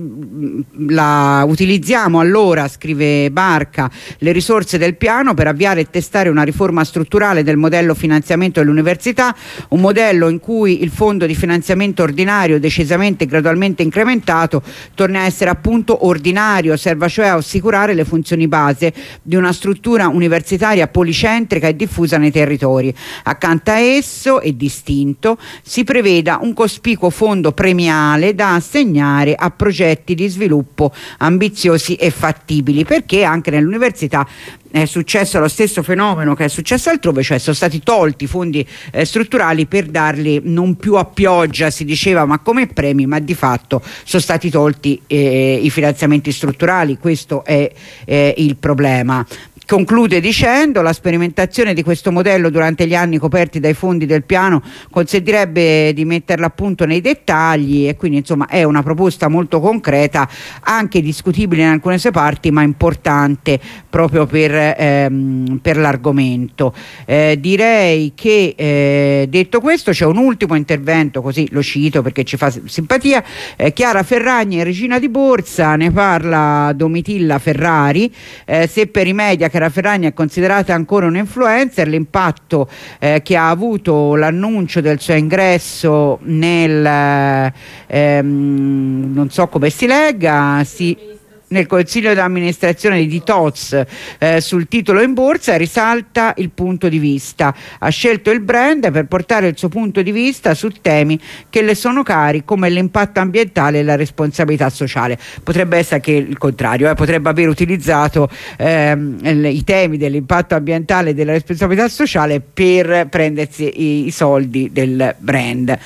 la utilizziamo allora, scrive Barca, le risorse del piano per avviare e testare una riforma strutturale del modello finanziamento dell'università, un modello in cui il fondo di finanziamento ordinario decisamente e gradualmente incrementato torna a essere appunto ordinario, serva cioè a assicurare le funzioni base di una struttura universitaria policentrica e diffusa nei territori. Accanto a esso e distinto si preveda un cospicuo fondo premiale da assegnare a progetti di sviluppo ambiziosi e fattibili, perché anche nell'università è successo lo stesso fenomeno che è successo altrove, cioè sono stati tolti i fondi eh, strutturali per darli non più a pioggia, si diceva, ma come premi, ma di fatto sono stati tolti eh, i finanziamenti strutturali. Questo è eh, il problema. Conclude dicendo: la sperimentazione di questo modello durante gli anni coperti dai fondi del piano consentirebbe di metterla a punto nei dettagli, e quindi insomma è una proposta molto concreta, anche discutibile in alcune sue parti, ma importante proprio per, ehm, per l'argomento. Eh, direi che eh, detto questo c'è un ultimo intervento, così lo cito perché ci fa simpatia. eh, Chiara Ferragni e Regina di Borsa, ne parla Domitilla Ferrari. Eh, se per i media Chiara Ferragni è considerata ancora un influencer, l'impatto eh, che ha avuto l'annuncio del suo ingresso nel ehm, non so come si legga, si nel consiglio d'amministrazione di Toz eh, sul titolo in borsa, risalta il punto di vista. Ha scelto il brand per portare il suo punto di vista su temi che le sono cari, come l'impatto ambientale e la responsabilità sociale. Potrebbe essere anche il contrario, eh? potrebbe aver utilizzato ehm, i temi dell'impatto ambientale e della responsabilità sociale per prendersi i, i soldi del brand.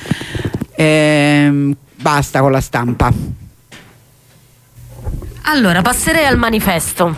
Ehm, basta con la stampa. Allora, passerei al manifesto.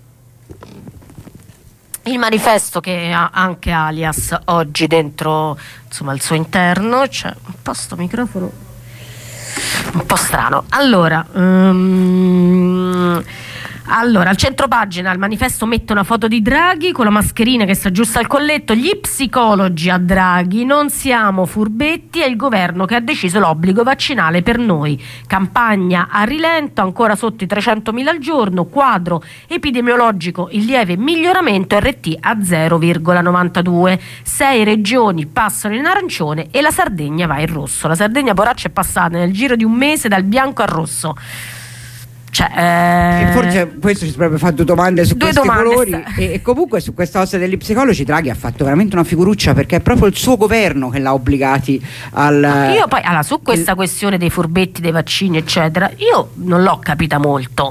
Il manifesto che ha anche Alias oggi dentro, insomma, al suo interno. C'è un po' sto microfono un po' strano. Allora, um, allora al centro pagina il manifesto mette una foto di Draghi con la mascherina che si aggiusta al colletto. Gli psicologi a Draghi: non siamo furbetti, è il governo che ha deciso l'obbligo vaccinale per noi. Campagna a rilento, ancora sotto i trecentomila al giorno. Quadro epidemiologico in lieve miglioramento, R T a zero virgola novantadue. Sei regioni passano in arancione e la Sardegna va in rosso. La Sardegna, poraccia, è passata nel giro di un mese dal bianco al rosso. Cioè, eh... e forse questo ci sarebbe fatto domande su Due questi domande colori sta... e, e comunque su questa cosa degli psicologi Draghi ha fatto veramente una figuruccia, perché è proprio il suo governo che l'ha obbligati al... Io poi, allora, su questa il... questione dei furbetti, dei vaccini eccetera, io non l'ho capita molto,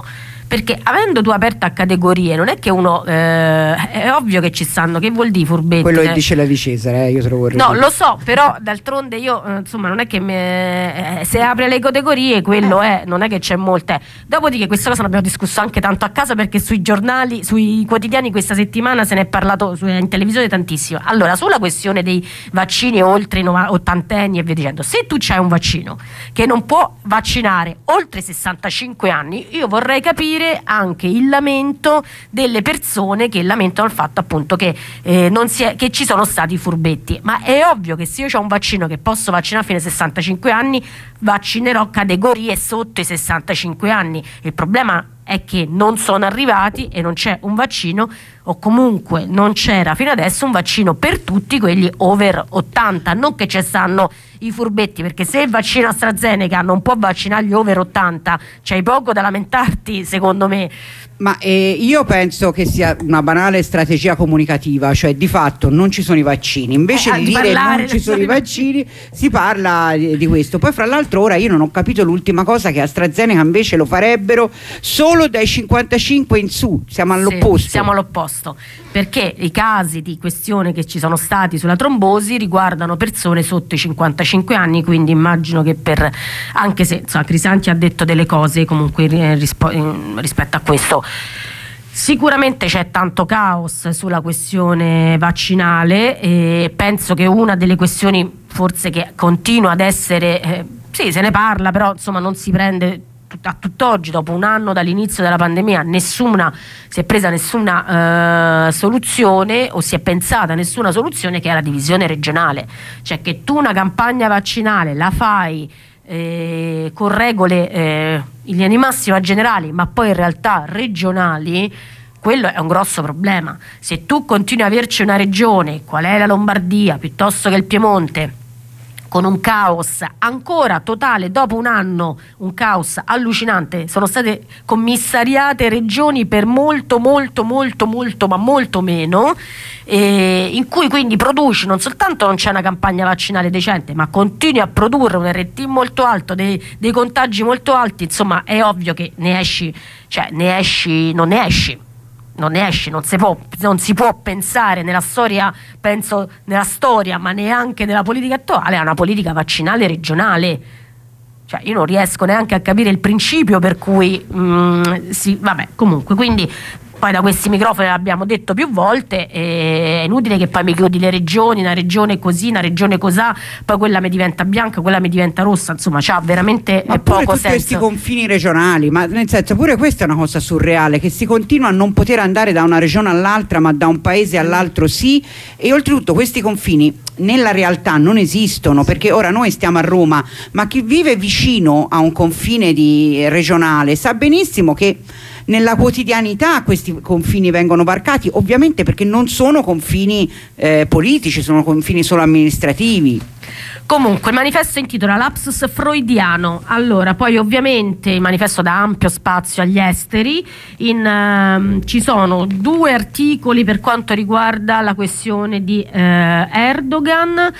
perché avendo tu aperto a categorie non è che uno eh, è ovvio che ci stanno, che vuol dire furbetti? Quello che dice la Di Cesare, eh, io te lo vorrei no dire. lo so, però d'altronde io eh, insomma non è che me, eh, se apre le categorie quello è, non è che c'è molte. Dopodiché questa cosa l'abbiamo discusso anche tanto a casa, perché sui giornali, sui quotidiani questa settimana se ne è parlato su, in televisione tantissimo. Allora, sulla questione dei vaccini oltre i ottantenni e via dicendo, se tu c'hai un vaccino che non può vaccinare oltre i sessantacinque anni, io vorrei capire anche il lamento delle persone che lamentano il fatto appunto che, eh, non si è, che ci sono stati furbetti. Ma è ovvio che se io ho un vaccino che posso vaccinare fino ai sessantacinque anni, vaccinerò categorie sotto i sessantacinque anni. Il problema è che non sono arrivati e non c'è un vaccino, o comunque non c'era fino adesso un vaccino per tutti quelli over ottanta, non che ci stanno i furbetti, perché se il vaccino AstraZeneca non può vaccinare gli over ottanta c'hai poco da lamentarti, secondo me. Ma eh, io penso che sia una banale strategia comunicativa, cioè di fatto non ci sono i vaccini, invece eh, di dire non ci sono i vaccini si parla di, di questo. Poi fra l'altro ora io non ho capito l'ultima cosa, che AstraZeneca invece lo farebbero solo dai cinquantacinque in su, siamo all'opposto. Sì, siamo all'opposto, perché i casi di questione che ci sono stati sulla trombosi riguardano persone sotto i cinquantacinque anni, quindi immagino che per, anche se insomma, Crisanti ha detto delle cose comunque eh, rispo, eh, rispetto a questo. Sicuramente c'è tanto caos sulla questione vaccinale e penso che una delle questioni forse che continua ad essere, eh, sì se ne parla, però insomma non si prende a tutt'oggi, dopo un anno dall'inizio della pandemia, nessuna si è presa nessuna eh, soluzione o si è pensata nessuna soluzione, che è la divisione regionale, cioè che tu una campagna vaccinale la fai Eh, con regole eh, in linea di massima generali, ma poi in realtà regionali, quello è un grosso problema. Se tu continui a averci una regione, qual è la Lombardia, piuttosto che il Piemonte, con un caos ancora totale, dopo un anno, un caos allucinante, sono state commissariate regioni per molto molto molto molto ma molto meno, eh, in cui quindi produci, non soltanto non c'è una campagna vaccinale decente, ma continui a produrre un R T molto alto, dei, dei contagi molto alti, insomma è ovvio che ne esci, cioè ne esci, non ne esci. Non ne esci, non si può, non si può pensare nella storia, penso nella storia, ma neanche nella politica attuale, a una politica vaccinale regionale. Cioè io non riesco neanche a capire il principio per cui mh, sì, vabbè, comunque, quindi poi da questi microfoni l'abbiamo detto più volte, è inutile che poi mi chiudi le regioni, una regione così, una regione cosà, poi quella mi diventa bianca, quella mi diventa rossa, insomma c'ha veramente ma poco pure senso. Questi confini regionali, ma nel senso pure questa è una cosa surreale, che si continua a non poter andare da una regione all'altra, ma da un paese all'altro sì, e oltretutto questi confini nella realtà non esistono, perché ora noi stiamo a Roma, ma chi vive vicino a un confine di regionale sa benissimo che nella quotidianità questi confini vengono varcati, ovviamente perché non sono confini eh, politici, sono confini solo amministrativi. Comunque il manifesto intitola Lapsus freudiano. Allora, poi ovviamente il manifesto dà ampio spazio agli esteri, in, uh, ci sono due articoli per quanto riguarda la questione di uh, Erdogan,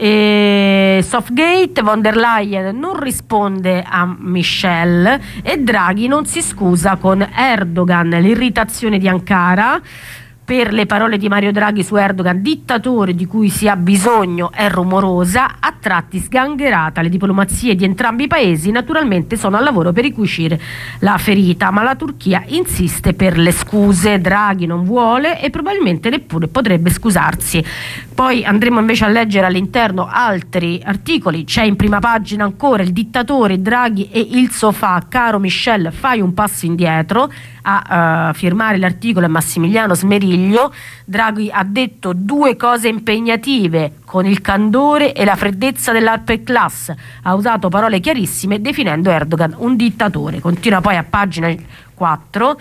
e Southgate, von der Leyen non risponde a Michel e Draghi non si scusa con Erdogan, l'irritazione di Ankara per le parole di Mario Draghi su Erdogan, dittatore di cui si ha bisogno, è rumorosa, a tratti sgangherata. Le diplomazie di entrambi i paesi naturalmente sono al lavoro per ricucire la ferita, ma la Turchia insiste per le scuse. Draghi non vuole e probabilmente neppure potrebbe scusarsi. Poi andremo invece a leggere all'interno altri articoli. C'è in prima pagina ancora il dittatore, Draghi e il sofà. Caro Michel, fai un passo indietro. A uh, firmare l'articolo è Massimiliano Smeriglio. Draghi ha detto due cose impegnative con il candore e la freddezza dell'Upper Class, ha usato parole chiarissime definendo Erdogan un dittatore. Continua poi a pagina quattro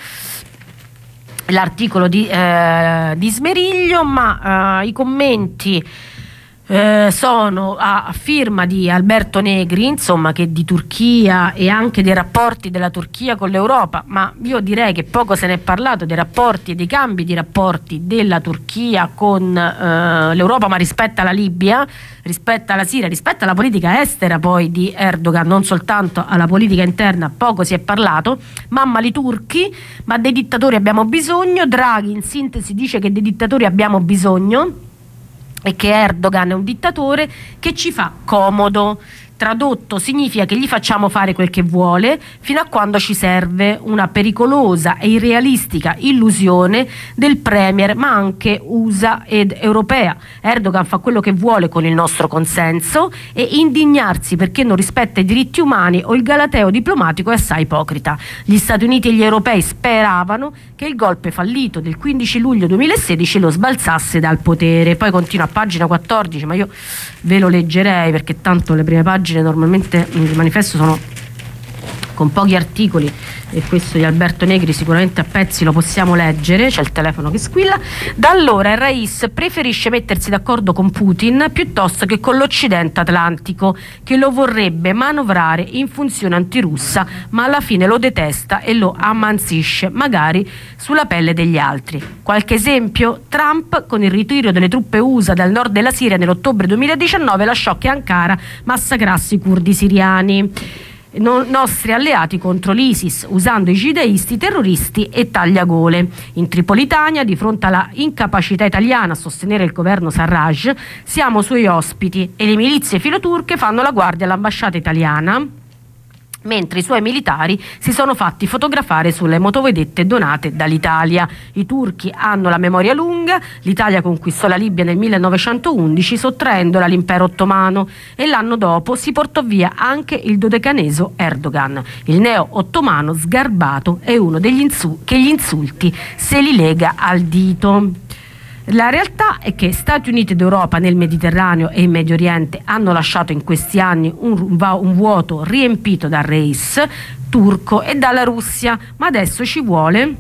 l'articolo di, eh, di Smeriglio, ma uh, i commenti Eh, sono a firma di Alberto Negri, insomma, che di Turchia e anche dei rapporti della Turchia con l'Europa, ma io direi che poco se ne è parlato dei rapporti e dei cambi di rapporti della Turchia con eh, l'Europa, ma rispetto alla Libia, rispetto alla Siria, rispetto alla politica estera poi di Erdogan, non soltanto alla politica interna, poco si è parlato. Mamma li turchi, ma dei dittatori abbiamo bisogno. Draghi in sintesi dice che dei dittatori abbiamo bisogno e che Erdogan è un dittatore che ci fa comodo. Tradotto significa che gli facciamo fare quel che vuole fino a quando ci serve, una pericolosa e irrealistica illusione del premier, ma anche U S A ed europea. Erdogan fa quello che vuole con il nostro consenso e indignarsi perché non rispetta i diritti umani o il galateo diplomatico è assai ipocrita. Gli Stati Uniti e gli europei speravano che il golpe fallito del quindici luglio duemilasedici lo sbalzasse dal potere. Poi continua a pagina quattordici, ma io ve lo leggerei perché tanto le prime pagine normalmente il manifesto sono con pochi articoli e questo di Alberto Negri sicuramente a pezzi lo possiamo leggere. C'è il telefono che squilla. Da allora il Rais preferisce mettersi d'accordo con Putin piuttosto che con l'Occidente atlantico, che lo vorrebbe manovrare in funzione antirussa, ma alla fine lo detesta e lo ammansisce, magari sulla pelle degli altri. Qualche esempio: Trump, con il ritiro delle truppe U S A dal nord della Siria nell'ottobre duemiladiciannove, lasciò che Ankara massacrasse i curdi siriani, No, nostri alleati contro l'ISIS, usando i jihadisti terroristi e tagliagole. In Tripolitania, di fronte alla incapacità italiana a sostenere il governo Sarraj, siamo suoi ospiti e le milizie filoturche fanno la guardia all'ambasciata italiana, mentre i suoi militari si sono fatti fotografare sulle motovedette donate dall'Italia. I turchi hanno la memoria lunga. L'Italia conquistò la Libia nel millenovecentoundici sottraendola all'impero ottomano e l'anno dopo si portò via anche il dodecaneso Erdogan. Il neo-ottomano sgarbato è uno degli insu- che gli insulti se li lega al dito. La realtà è che Stati Uniti ed Europa nel Mediterraneo e in Medio Oriente hanno lasciato in questi anni un, un vuoto riempito dal Rais turco e dalla Russia, ma adesso ci vuole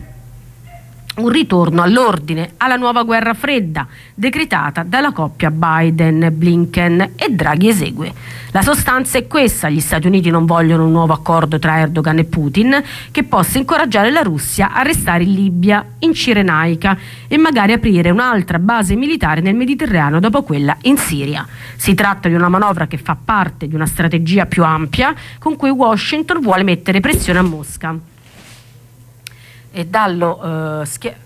un ritorno all'ordine, alla nuova guerra fredda decretata dalla coppia Biden-Blinken, e Draghi esegue. La sostanza è questa: gli Stati Uniti non vogliono un nuovo accordo tra Erdogan e Putin che possa incoraggiare la Russia a restare in Libia, in Cirenaica e magari aprire un'altra base militare nel Mediterraneo dopo quella in Siria. Si tratta di una manovra che fa parte di una strategia più ampia con cui Washington vuole mettere pressione a Mosca. E dallo, eh, schi-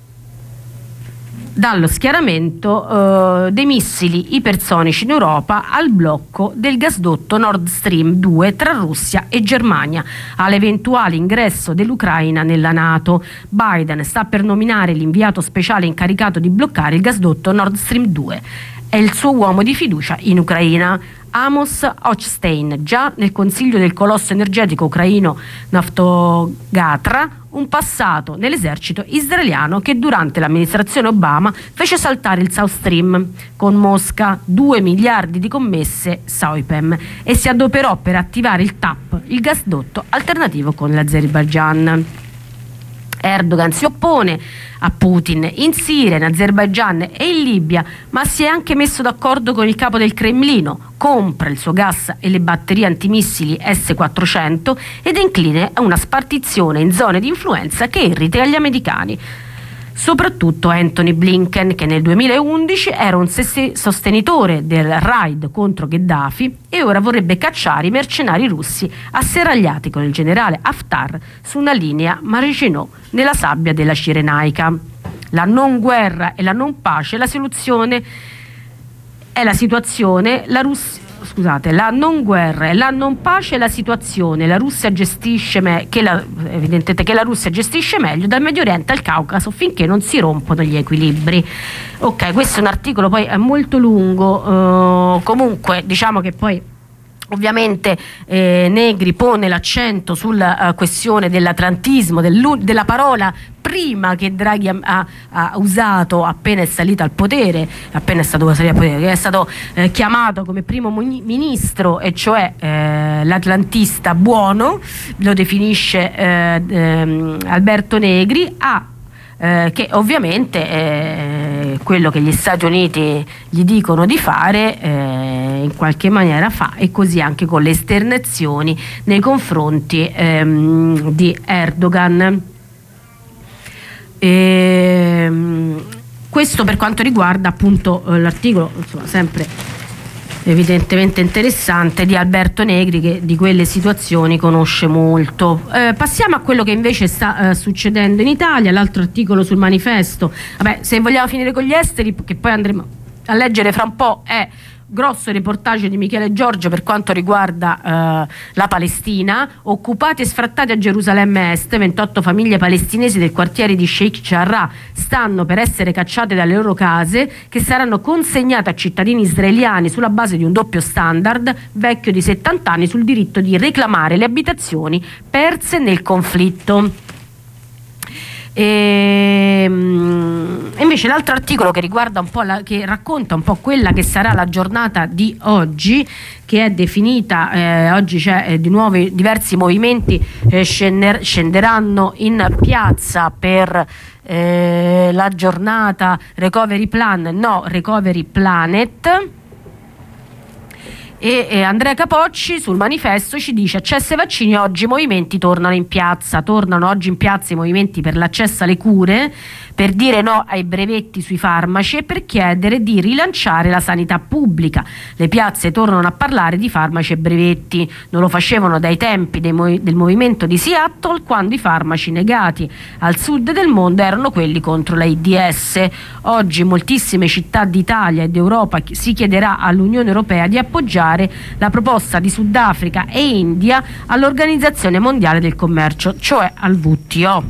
dallo schieramento eh, dei missili ipersonici in Europa al blocco del gasdotto Nord Stream due tra Russia e Germania, all'eventuale ingresso dell'Ucraina nella NATO. Biden sta per nominare l'inviato speciale incaricato di bloccare il gasdotto Nord Stream due. È il suo uomo di fiducia in Ucraina, Amos Hochstein, già nel consiglio del colosso energetico ucraino Naftogatra, un passato nell'esercito israeliano che durante l'amministrazione Obama fece saltare il South Stream con Mosca, due miliardi di commesse Saipem, e si adoperò per attivare il T A P, il gasdotto alternativo con l'Azerbaigian. Erdogan si oppone a Putin in Siria, in Azerbaigian e in Libia, ma si è anche messo d'accordo con il capo del Cremlino, compra il suo gas e le batterie antimissili S quattrocento ed è incline a una spartizione in zone di influenza che irrita gli americani. Soprattutto Anthony Blinken, che nel duemilaundici era un sostenitore del raid contro Gheddafi e ora vorrebbe cacciare i mercenari russi asserragliati con il generale Haftar su una linea Maginot nella sabbia della Cirenaica. La non guerra e la non pace, la soluzione è la situazione, la Russia Scusate, la non guerra e la non pace è la situazione. La Russia gestisce me- che la, evidentemente che la Russia gestisce meglio dal Medio Oriente al Caucaso finché non si rompono gli equilibri. Ok, questo è un articolo poi è molto lungo, uh, comunque diciamo che poi ovviamente eh, Negri pone l'accento sulla uh, questione dell'atlantismo, della parola prima che Draghi ha, ha, ha usato appena è salito al potere, appena è stato salito al potere, che è stato eh, chiamato come primo ministro, e cioè eh, l'atlantista buono, lo definisce eh, eh, Alberto Negri. Ha eh, che ovviamente eh, quello che gli Stati Uniti gli dicono di fare eh, in qualche maniera fa, e così anche con le esternazioni nei confronti ehm, di Erdogan. E, questo per quanto riguarda appunto l'articolo, insomma, sempre evidentemente interessante, di Alberto Negri, che di quelle situazioni conosce molto. Eh, passiamo a quello che invece sta eh, succedendo in Italia, l'altro articolo sul Manifesto. Vabbè, se vogliamo finire con gli esteri, che poi andremo a leggere fra un po', è grosso reportage di Michele Giorgio per quanto riguarda eh, la Palestina. Occupati e sfrattati a Gerusalemme Est, ventotto famiglie palestinesi del quartiere di Sheikh Jarrah stanno per essere cacciate dalle loro case, che saranno consegnate a cittadini israeliani sulla base di un doppio standard vecchio di settanta anni sul diritto di reclamare le abitazioni perse nel conflitto. E invece l'altro articolo che riguarda un po' la, che racconta un po' quella che sarà la giornata di oggi, che è definita eh, oggi c'è eh, di nuovo diversi movimenti eh, scender, scenderanno in piazza per eh, la giornata Recovery Plan, no Recovery Planet. E, e Andrea Capocci sul Manifesto ci dice: accesso ai vaccini, oggi i movimenti tornano in piazza, tornano oggi in piazza i movimenti per l'accesso alle cure, per dire no ai brevetti sui farmaci e per chiedere di rilanciare la sanità pubblica. Le piazze tornano a parlare di farmaci e brevetti, non lo facevano dai tempi dei mov- del movimento di Seattle, quando i farmaci negati al sud del mondo erano quelli contro l'AIDS. Oggi moltissime città d'Italia e d'Europa si chiederà all'Unione Europea di appoggiare la proposta di Sudafrica e India all'Organizzazione Mondiale del Commercio, cioè al W T O.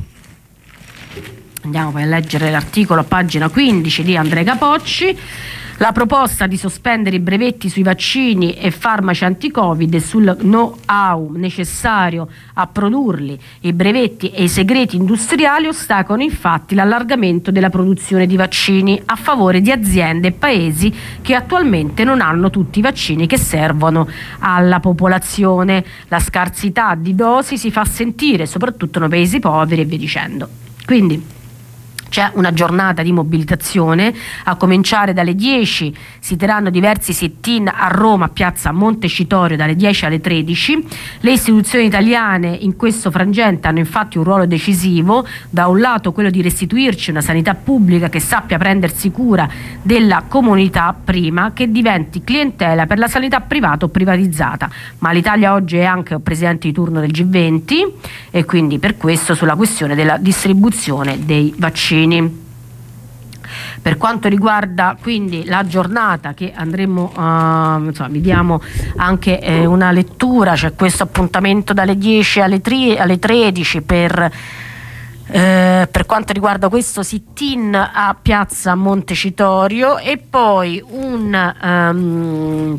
Andiamo poi a leggere l'articolo a pagina quindici di Andrea Capocci. La proposta di sospendere i brevetti sui vaccini e farmaci anti-Covid e sul know-how necessario a produrli, i brevetti e i segreti industriali ostacolano infatti l'allargamento della produzione di vaccini a favore di aziende e paesi che attualmente non hanno tutti i vaccini che servono alla popolazione. La scarsità di dosi si fa sentire soprattutto nei paesi poveri e via dicendo. Quindi c'è una giornata di mobilitazione, a cominciare dalle dieci si terranno diversi sit-in a Roma, a piazza Montecitorio, dalle dieci alle tredici. Le istituzioni italiane in questo frangente hanno infatti un ruolo decisivo, da un lato quello di restituirci una sanità pubblica che sappia prendersi cura della comunità prima che diventi clientela per la sanità privata o privatizzata, ma l'Italia oggi è anche presidente di turno del G venti e quindi per questo sulla questione della distribuzione dei vaccini. Per quanto riguarda quindi la giornata che andremo a, uh, insomma, vi diamo anche eh, una lettura, c'è questo appuntamento dalle dieci alle, tre, alle tredici per, eh, per quanto riguarda questo sit-in a piazza Montecitorio, e poi un um,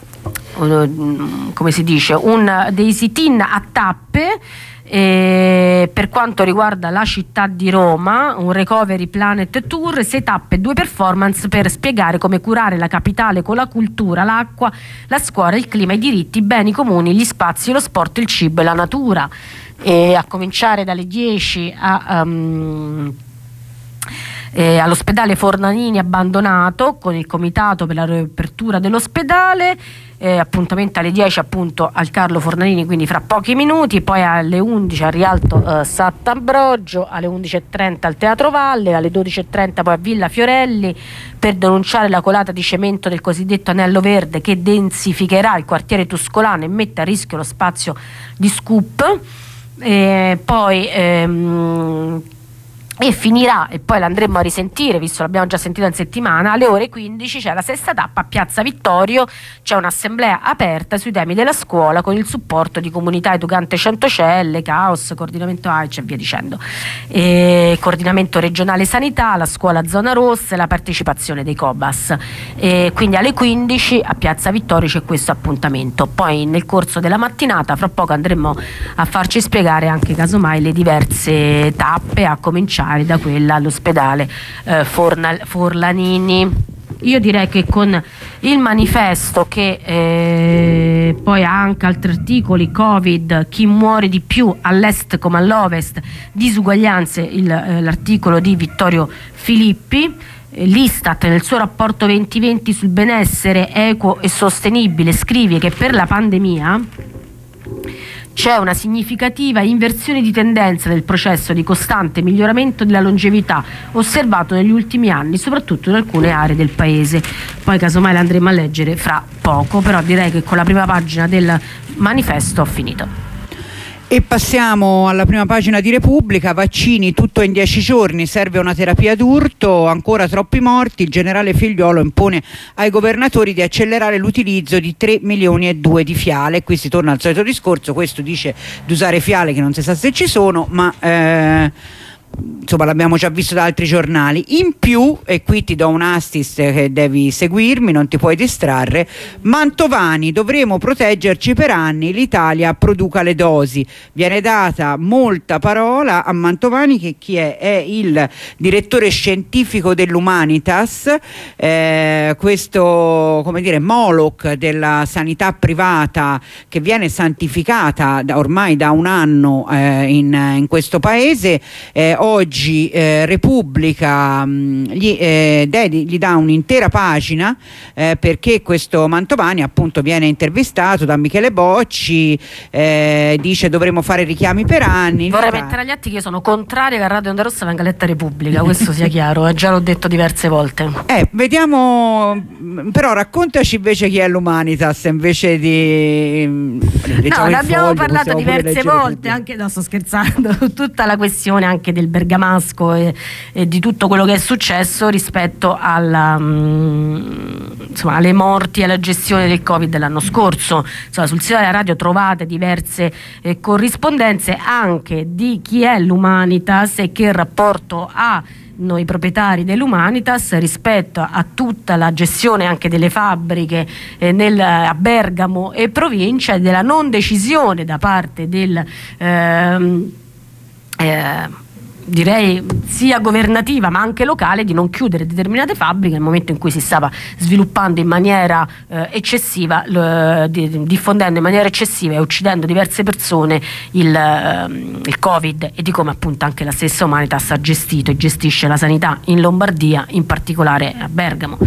come si dice un dei sit-in a tappe. E per quanto riguarda la città di Roma, un Recovery Planet Tour, sei tappe e due performance per spiegare come curare la capitale con la cultura, l'acqua, la scuola, il clima, i diritti, i beni comuni, gli spazi, lo sport, il cibo e la natura. E a cominciare dalle dieci a... Um, Eh, all'ospedale Fornanini abbandonato con il comitato per la riapertura dell'ospedale, eh, appuntamento alle dieci appunto al Carlo Fornanini, quindi fra pochi minuti, poi alle undici al Rialto eh, Sant'Ambrogio, alle undici e trenta al Teatro Valle, alle dodici e trenta poi a Villa Fiorelli per denunciare la colata di cemento del cosiddetto anello verde che densificherà il quartiere tuscolano e mette a rischio lo spazio di Scoop. Eh, poi ehm, e finirà, e poi l'andremo a risentire visto l'abbiamo già sentita in settimana, alle ore quindici c'è la sesta tappa a Piazza Vittorio, c'è un'assemblea aperta sui temi della scuola con il supporto di Comunità Educante Centocelle, Caos, Coordinamento A I C e via dicendo, e Coordinamento Regionale Sanità, la scuola Zona Rossa e la partecipazione dei Cobas. E quindi alle quindici a Piazza Vittorio c'è questo appuntamento. Poi nel corso della mattinata fra poco andremo a farci spiegare anche casomai le diverse tappe, a cominciare da quella all'ospedale eh, Forna, Forlanini. io direi che con il manifesto, che eh, poi ha anche altri articoli, Covid, chi muore di più all'est come all'ovest, disuguaglianze, il, eh, l'articolo di Vittorio Filippi, eh, l'Istat nel suo rapporto duemilaventi sul benessere equo e sostenibile scrive che per la pandemia c'è una significativa inversione di tendenza del processo di costante miglioramento della longevità osservato negli ultimi anni, soprattutto in alcune aree del paese. Poi casomai la andremo a leggere fra poco, però direi che con la prima pagina del manifesto ho finito. E passiamo alla prima pagina di Repubblica. Vaccini, tutto in dieci giorni, serve una terapia d'urto, ancora troppi morti, il generale Figliuolo impone ai governatori di accelerare l'utilizzo di tre milioni e due di fiale. Qui si torna al solito discorso, questo dice di usare fiale che non si sa se ci sono, ma eh, insomma l'abbiamo già visto da altri giornali. In più, e qui ti do un assist che devi seguirmi, non ti puoi distrarre, Mantovani, dovremo proteggerci per anni, l'Italia produca le dosi. Viene data molta parola a Mantovani, che chi è? È il direttore scientifico dell'Humanitas, eh, questo, come dire, Moloch della sanità privata che viene santificata da, ormai da un anno eh, in, in questo paese. eh, Oggi eh, Repubblica mh, gli, eh, dedi, gli dà un'intera pagina eh, perché questo Mantovani appunto viene intervistato da Michele Bocci, eh, dice dovremo fare richiami per anni. Vorrei mettere agli atti che io sono contraria che a Radio Onda Rossa venga letta Repubblica, questo sia chiaro, eh, già l'ho detto diverse volte. Eh, vediamo, però raccontaci invece chi è l'Humanitas invece di... No, ne abbiamo parlato diverse volte, anche, no, sto scherzando, tutta la questione anche del bergamasco e, e di tutto quello che è successo rispetto alla, mh, insomma, alle morti e alla gestione del Covid dell'anno scorso. Insomma, sul sito della radio trovate diverse eh, corrispondenze anche di chi è l'Humanitas e che rapporto ha noi proprietari dell'Humanitas rispetto a tutta la gestione anche delle fabbriche eh, nel, a Bergamo e provincia, e della non decisione da parte del ehm, eh, direi sia governativa ma anche locale di non chiudere determinate fabbriche nel momento in cui si stava sviluppando in maniera eh, eccessiva, l, di, diffondendo in maniera eccessiva e uccidendo diverse persone il, eh, il Covid, e di come appunto anche la stessa Humanitas ha gestito e gestisce la sanità in Lombardia, in particolare a Bergamo.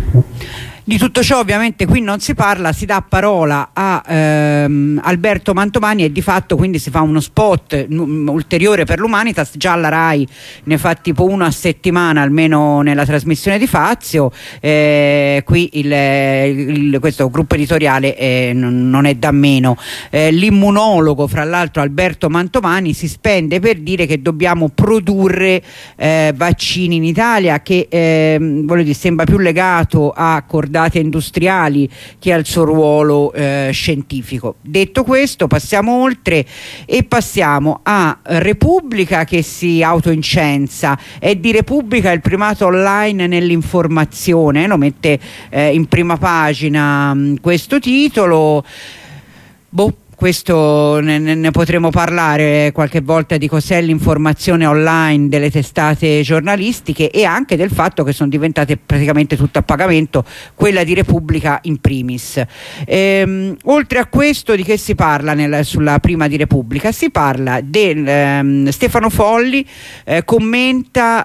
Di tutto ciò ovviamente qui non si parla, si dà parola a ehm, Alberto Mantovani e di fatto quindi si fa uno spot n- ulteriore per l'Humanitas. Già la RAI ne fa tipo uno a settimana, almeno nella trasmissione di Fazio. Eh, qui il, il, questo gruppo editoriale eh, non, non è da meno. Eh, l'immunologo, fra l'altro Alberto Mantovani, si spende per dire che dobbiamo produrre eh, vaccini in Italia, che eh, voglio dire, sembra più legato a cordate industriali che al suo ruolo eh, scientifico. Detto questo, passiamo oltre e passiamo a Repubblica, che si autoincensa. È di Repubblica il primato online nell'informazione, lo mette eh, in prima pagina mh, questo titolo. Boh, questo ne, ne potremo parlare qualche volta, di cos'è l'informazione online delle testate giornalistiche e anche del fatto che sono diventate praticamente tutte a pagamento, quella di Repubblica in primis. Ehm, oltre a questo, di che si parla nel, sulla prima di Repubblica? Si parla del ehm, Stefano Folli eh, commenta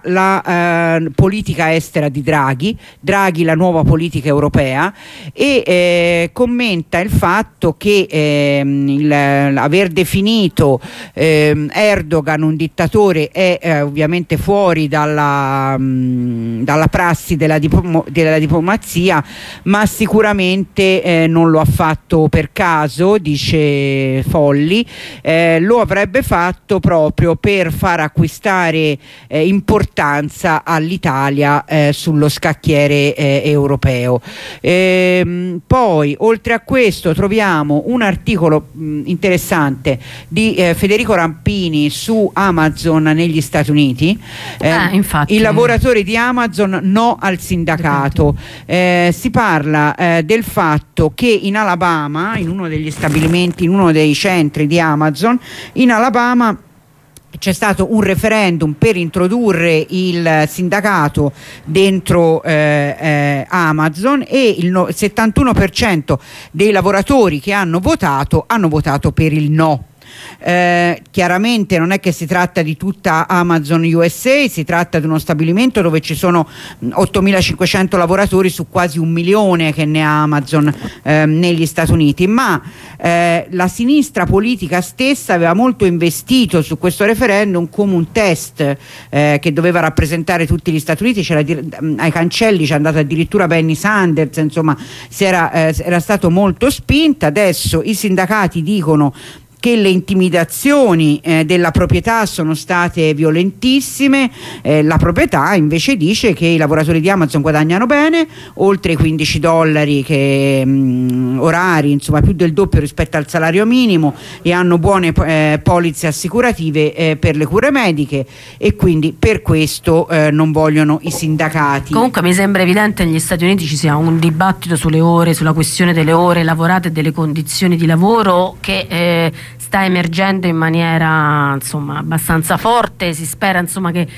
la eh, politica estera di Draghi, Draghi la nuova politica europea, e eh, commenta il fatto che ehm, Il, aver definito eh, Erdogan un dittatore è eh, ovviamente fuori dalla, mh, dalla prassi della, dipom- della diplomazia, ma sicuramente eh, non lo ha fatto per caso, dice Folli. Eh, lo avrebbe fatto proprio per far acquistare eh, importanza all'Italia eh, sullo scacchiere eh, europeo. Eh, poi oltre a questo troviamo un articolo interessante di eh, Federico Rampini su Amazon negli Stati Uniti. eh, ah, infatti. I lavoratori di Amazon no al sindacato. Eh, si parla eh, del fatto che in Alabama, in uno degli stabilimenti, in uno dei centri di Amazon in Alabama, c'è stato un referendum per introdurre il sindacato dentro eh, eh, Amazon e il no, settantuno per cento dei lavoratori che hanno votato hanno votato per il no. Eh, chiaramente non è che si tratta di tutta Amazon U S A, si tratta di uno stabilimento dove ci sono ottomilacinquecento lavoratori su quasi un milione che ne ha Amazon eh, negli Stati Uniti, ma eh, la sinistra politica stessa aveva molto investito su questo referendum come un test eh, che doveva rappresentare tutti gli Stati Uniti. C'era ai cancelli c'è andata addirittura Bernie Sanders, insomma si era, eh, era stato molto spinta. Adesso i sindacati dicono che le intimidazioni eh, della proprietà sono state violentissime, eh, la proprietà invece dice che i lavoratori di Amazon guadagnano bene, oltre i quindici dollari che, mh, orari, insomma più del doppio rispetto al salario minimo, e hanno buone eh, polizze assicurative eh, per le cure mediche, e quindi per questo eh, non vogliono i sindacati. Comunque mi sembra evidente che negli Stati Uniti ci sia un dibattito sulle ore, sulla questione delle ore lavorate e delle condizioni di lavoro che eh, sta emergendo in maniera insomma abbastanza forte. Si spera insomma che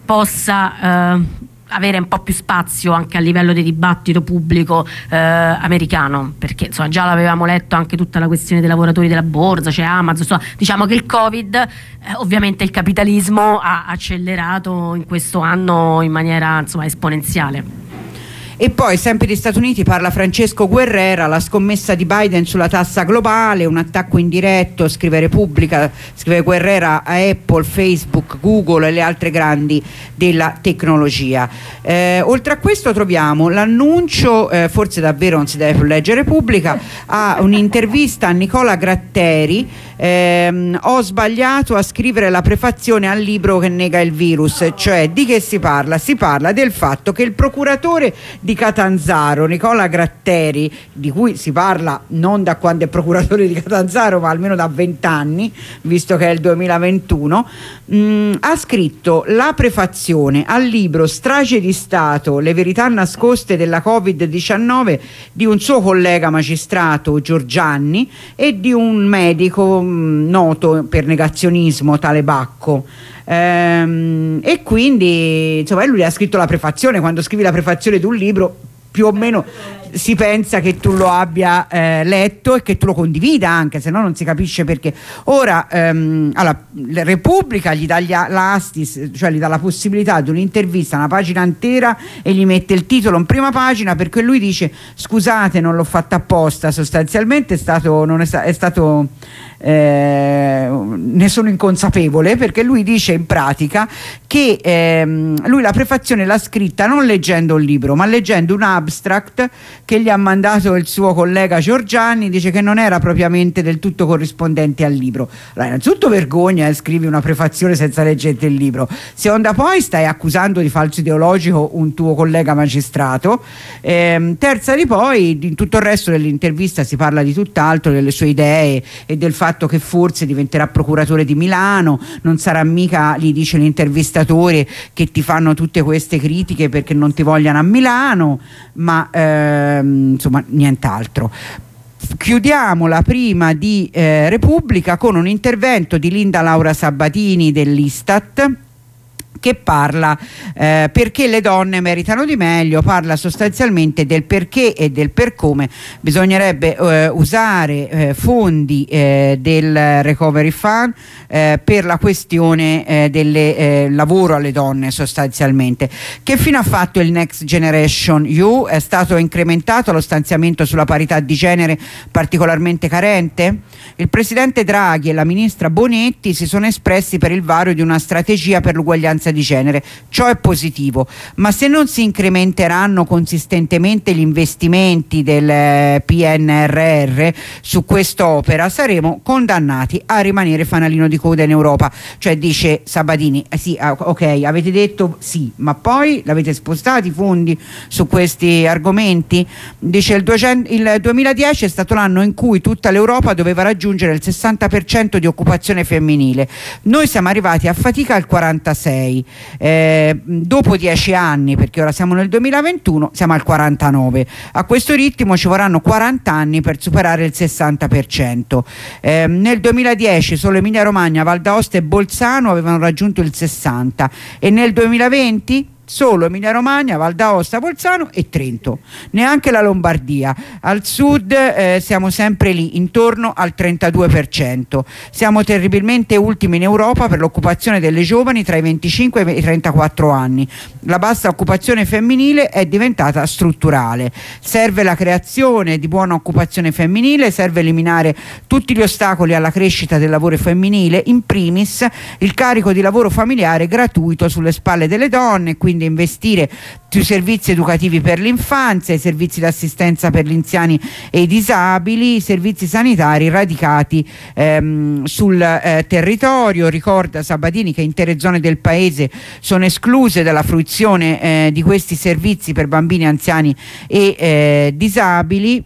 possa eh, avere un po' più spazio anche a livello di dibattito pubblico eh, americano, perché insomma già l'avevamo letto anche tutta la questione dei lavoratori della borsa, c'è cioè Amazon, insomma, diciamo che il Covid eh, ovviamente il capitalismo ha accelerato in questo anno in maniera insomma esponenziale. E poi sempre degli Stati Uniti parla Francesco Guerrera, la scommessa di Biden sulla tassa globale, un attacco indiretto, scrive Repubblica, scrive Guerrera, a Apple, Facebook, Google e le altre grandi della tecnologia. Eh, oltre a questo troviamo l'annuncio, eh, forse davvero non si deve più leggere Repubblica, a un'intervista a Nicola Gratteri. Eh, ho sbagliato a scrivere la prefazione al libro che nega il virus, cioè di che si parla? Si parla del fatto che il procuratore di Catanzaro, Nicola Gratteri, di cui si parla non da quando è procuratore di Catanzaro ma almeno da vent'anni, visto che è il duemilaventuno, mh, ha scritto la prefazione al libro Strage di Stato, le verità nascoste della covid diciannove di un suo collega magistrato Giorgianni e di un medico mh, noto per negazionismo, tale Bacco. Ehm, e quindi insomma lui ha scritto la prefazione. Quando scrivi la prefazione di un libro più o meno si pensa che tu lo abbia eh, letto e che tu lo condivida, anche se no non si capisce perché. Ora ehm, allora, la Repubblica gli dà gli l'astis, cioè gli dà la possibilità di un'intervista, una pagina intera, e gli mette il titolo in prima pagina, perché lui dice scusate non l'ho fatta apposta, sostanzialmente è stato, non è, sta, è stato eh, ne sono inconsapevole, perché lui dice in pratica che ehm, lui la prefazione l'ha scritta non leggendo il libro ma leggendo un abstract che gli ha mandato il suo collega Giorgianni. Dice che non era propriamente del tutto corrispondente al libro. Allora, innanzitutto vergogna, eh, scrivi una prefazione senza leggere il libro, seconda poi stai accusando di falso ideologico un tuo collega magistrato, ehm, terza di poi in tutto il resto dell'intervista si parla di tutt'altro, delle sue idee e del fatto che forse diventerà procuratore di Milano. Non sarà mica, gli dice l'intervistatore, che ti fanno tutte queste critiche perché non ti vogliano a Milano, ma ehm, insomma nient'altro. Chiudiamo la prima di eh, Repubblica con un intervento di Linda Laura Sabatini dell'Istat, che parla eh, perché le donne meritano di meglio, parla sostanzialmente del perché e del per come bisognerebbe eh, usare eh, fondi eh, del Recovery Fund eh, per la questione eh, del eh, lavoro alle donne sostanzialmente. Che fine ha fatto il Next Generation E U? È stato incrementato lo stanziamento sulla parità di genere particolarmente carente? Il presidente Draghi e la ministra Bonetti si sono espressi per il varo di una strategia per l'uguaglianza di genere. Ciò è positivo, ma se non si incrementeranno consistentemente gli investimenti del P N R R su quest'opera saremo condannati a rimanere fanalino di coda in Europa. Cioè, dice Sabatini, eh sì, ok, avete detto sì, ma poi l'avete spostati i fondi su questi argomenti? Dice il, duecento, il duemiladieci è stato l'anno in cui tutta l'Europa doveva raggiungere il sessanta per cento di occupazione femminile, noi siamo arrivati a fatica al quarantasei. quarantasei. Eh, dopo dieci anni, perché ora siamo nel duemilaventuno, siamo al quarantanove. A questo ritmo ci vorranno quaranta anni per superare il sessanta per cento. Eh, nel duemiladieci solo Emilia Romagna, Val d'Aosta e Bolzano avevano raggiunto il sessanta, e nel duemilaventi solo Emilia Romagna, Val d'Aosta, Bolzano e Trento, neanche la Lombardia. Al sud eh, siamo sempre lì, intorno al trentadue per cento. Siamo terribilmente ultimi in Europa per l'occupazione delle giovani tra i venticinque e i trentaquattro anni. La bassa occupazione femminile è diventata strutturale. Serve la creazione di buona occupazione femminile, serve eliminare tutti gli ostacoli alla crescita del lavoro femminile, in primis il carico di lavoro familiare gratuito sulle spalle delle donne, quindi investire sui servizi educativi per l'infanzia, i servizi d'assistenza per gli anziani e i disabili, i servizi sanitari radicati ehm, sul eh, territorio. Ricorda Sabatini che intere zone del paese sono escluse dalla fruizione eh, di questi servizi per bambini, anziani e eh, disabili.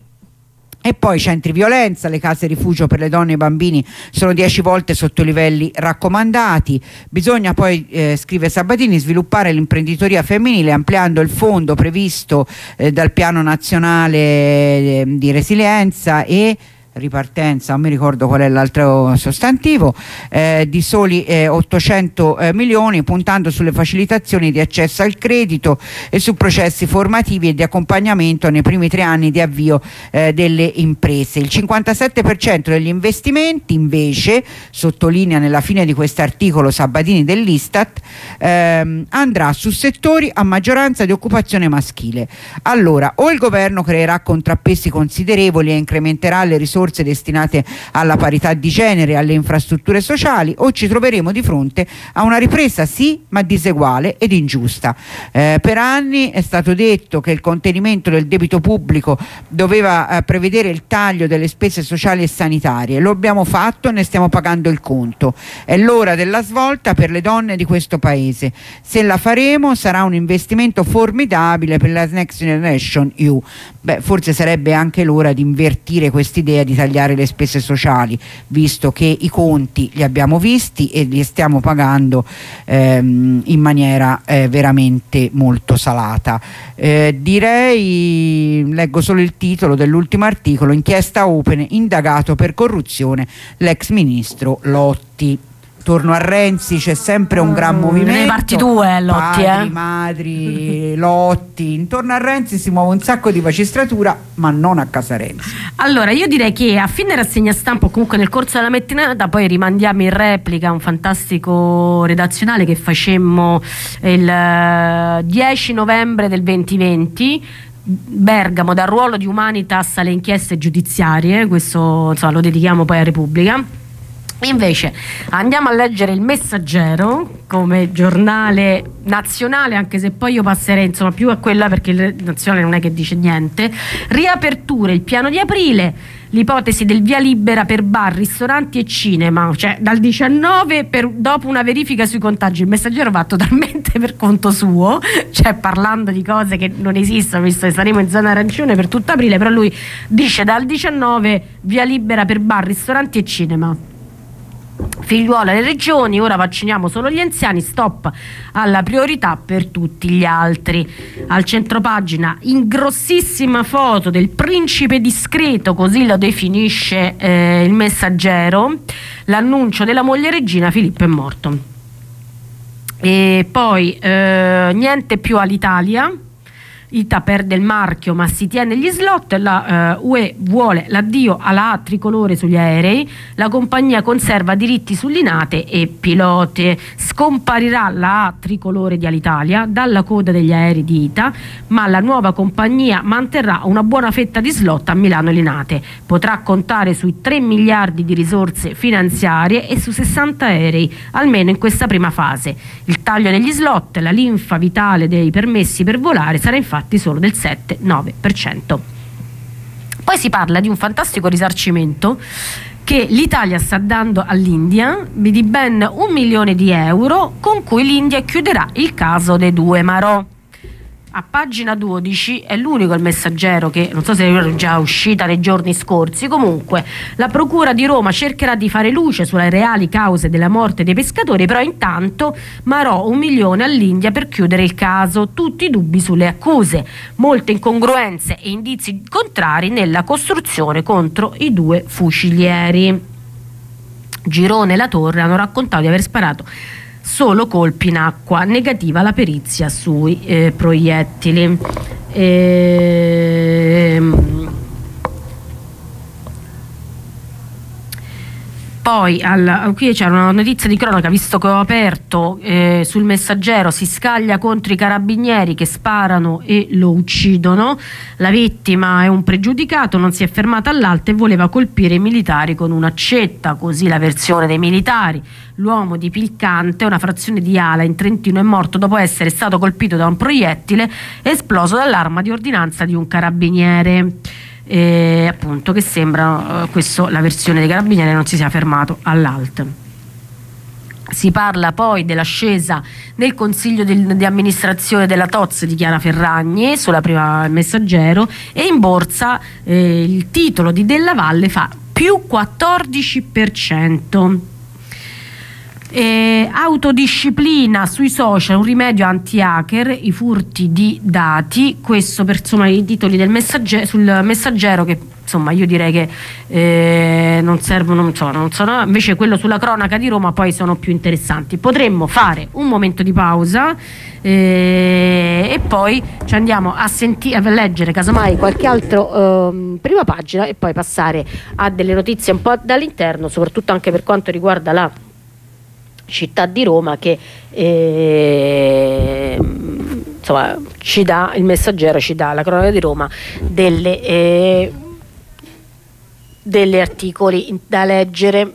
E poi centri violenza, le case rifugio per le donne e i bambini sono dieci volte sotto i livelli raccomandati. Bisogna poi, eh, scrive Sabatini, sviluppare l'imprenditoria femminile ampliando il fondo previsto eh, dal piano nazionale eh, di resilienza e ripartenza, non mi ricordo qual è l'altro sostantivo, eh, di soli eh, ottocento eh, milioni, puntando sulle facilitazioni di accesso al credito e su processi formativi e di accompagnamento nei primi tre anni di avvio eh, delle imprese. Il cinquantasette per cento degli investimenti invece, sottolinea nella fine di quest'articolo Sabatini dell'Istat, ehm, andrà su settori a maggioranza di occupazione maschile. Allora, o il governo creerà contrappesi considerevoli e incrementerà le risorse destinate alla parità di genere e alle infrastrutture sociali, o ci troveremo di fronte a una ripresa sì ma diseguale ed ingiusta. Eh, per anni è stato detto che il contenimento del debito pubblico doveva eh, prevedere il taglio delle spese sociali e sanitarie. Lo abbiamo fatto e ne stiamo pagando il conto. È l'ora della svolta per le donne di questo paese. Se la faremo sarà un investimento formidabile per la Next Generation E U. Beh, forse sarebbe anche l'ora di invertire quest'idea di tagliare le spese sociali, visto che i conti li abbiamo visti e li stiamo pagando ehm, in maniera eh, veramente molto salata. Eh, direi, leggo solo il titolo dell'ultimo articolo: inchiesta Open, indagato per corruzione l'ex ministro Lotti. Torno a Renzi, c'è sempre un gran movimento. Ne parti tu, eh, Lotti, padri, eh. madri, Lotti. Intorno a Renzi si muove un sacco di magistratura, ma non a casa Renzi. Allora, io direi che a fine rassegna stampa, o comunque nel corso della mattinata, poi rimandiamo in replica un fantastico redazionale che facemmo il dieci novembre del duemilaventi. Bergamo, dal ruolo di Humanitas alle inchieste giudiziarie. Questo, insomma, lo dedichiamo poi a Repubblica. Invece andiamo a leggere il Messaggero come giornale nazionale, anche se poi io passerei insomma più a quella, perché il nazionale non è che dice niente. Riaperture, il piano di aprile, l'ipotesi del via libera per bar, ristoranti e cinema, cioè dal diciannove per, dopo una verifica sui contagi. Il Messaggero va totalmente per conto suo, cioè parlando di cose che non esistono, visto che saremo in zona arancione per tutto aprile, però lui dice dal diciannove via libera per bar, ristoranti e cinema. Figliuola alle regioni, ora vacciniamo solo gli anziani, stop alla priorità per tutti gli altri. Al centropagina, in grossissima foto del principe discreto, così lo definisce eh, il Messaggero, l'annuncio della moglie regina: Filippo è morto. E poi eh, niente più all'Italia. I T A perde il marchio ma si tiene gli slot, la uh, U E vuole l'addio alla A tricolore sugli aerei, la compagnia conserva diritti su Linate e piloti, scomparirà la A tricolore di Alitalia dalla coda degli aerei di I T A, ma la nuova compagnia manterrà una buona fetta di slot a Milano Linate, potrà contare sui tre miliardi di risorse finanziarie e su sessanta aerei, almeno in questa prima fase. Il taglio degli slot, la linfa vitale dei permessi per volare sarà infatti solo del sette nove per cento. Poi si parla di un fantastico risarcimento che l'Italia sta dando all'India di ben un milione di euro, con cui l'India chiuderà il caso dei due Marò. a pagina dodici è l'unico il Messaggero che non so se è già uscita nei giorni scorsi. Comunque la procura di Roma cercherà di fare luce sulle reali cause della morte dei pescatori, però intanto Marò un milione all'India per chiudere il caso, tutti i dubbi sulle accuse, molte incongruenze e indizi contrari nella costruzione contro i due fucilieri. Girone e La Torre hanno raccontato di aver sparato solo colpi in acqua, negativa la perizia sui eh, proiettili. Ehm... Poi al, qui c'era una notizia di cronaca, visto che ho aperto eh, sul Messaggero, si scaglia contro i carabinieri che sparano e lo uccidono. La vittima è un pregiudicato, non si è fermata all'alto e voleva colpire i militari con un'accetta, così la versione dei militari. L'uomo di Pilcante, una frazione di Ala in Trentino, è morto dopo essere stato colpito da un proiettile esploso dall'arma di ordinanza di un carabiniere. Eh, appunto che sembra eh, questo, la versione dei carabinieri, non si sia fermato all'alt. Si parla poi dell'ascesa nel consiglio del, di amministrazione della T O Z di Chiara Ferragni sulla prima Messaggero, e in borsa eh, il titolo di Della Valle fa più quattordici per cento. Eh, autodisciplina sui social, un rimedio anti-hacker, i furti di dati. Questo per insomma i titoli del Messaggero, sul Messaggero, che insomma io direi che eh, non servono, non so, non sono, invece quello sulla cronaca di Roma poi sono più interessanti. Potremmo fare un momento di pausa eh, e poi ci andiamo a sentire, a leggere casomai qualche altro eh, prima pagina, e poi passare a delle notizie un po' dall'interno, soprattutto anche per quanto riguarda la città di Roma, che eh, insomma ci dà, il Messaggero ci dà, la cronaca di Roma, delle eh, degli articoli da leggere.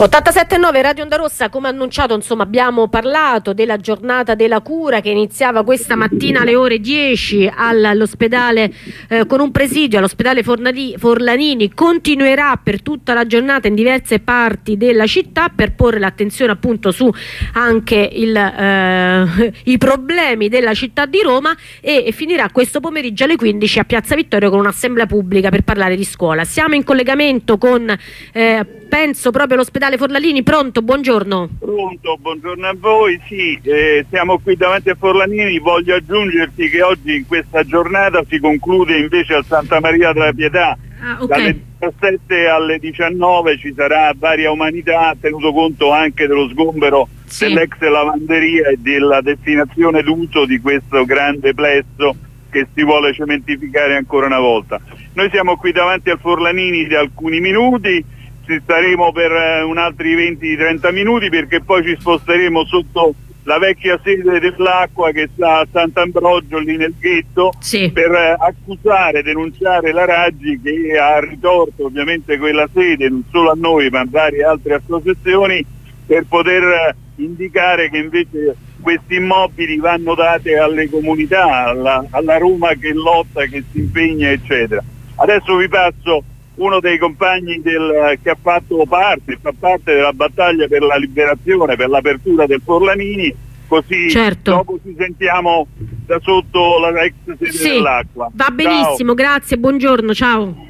ottantasette e nove Radio Onda Rossa, come annunciato, insomma, abbiamo parlato della giornata della cura che iniziava questa mattina alle ore dieci all'ospedale eh, con un presidio all'ospedale Fornali, Forlanini, continuerà per tutta la giornata in diverse parti della città per porre l'attenzione appunto su anche il, eh, i problemi della città di Roma, e, e finirà questo pomeriggio alle quindici a Piazza Vittorio con un'assemblea pubblica per parlare di scuola. Siamo in collegamento con eh, penso proprio l'ospedale Forlanini. Pronto, buongiorno. Pronto, buongiorno a voi. Sì, eh, siamo qui davanti a Forlanini. Voglio aggiungerti che oggi in questa giornata si conclude invece al Santa Maria della Pietà. Ah, okay. Dalle diciassette alle diciannove ci sarà varia umanità, tenuto conto anche dello sgombero sì. dell'ex lavanderia e della destinazione d'uso di questo grande plesso che si vuole cementificare ancora una volta. Noi siamo qui davanti al Forlanini da alcuni minuti, ci staremo per uh, un altri venti trenta minuti, perché poi ci sposteremo sotto la vecchia sede dell'acqua che sta a Sant'Ambrogio lì nel ghetto sì. per uh, accusare, denunciare la Raggi, che ha ritorto ovviamente quella sede non solo a noi ma a varie altre associazioni, per poter uh, indicare che invece questi immobili vanno dati alle comunità, alla, alla Roma che lotta, che si impegna, eccetera. Adesso vi passo uno dei compagni del, che ha fatto parte, fa parte della battaglia per la liberazione, per l'apertura del Forlanini, così certo. dopo ci sentiamo da sotto la ex sede sì, dell'acqua. Va benissimo, ciao. Grazie, buongiorno, ciao.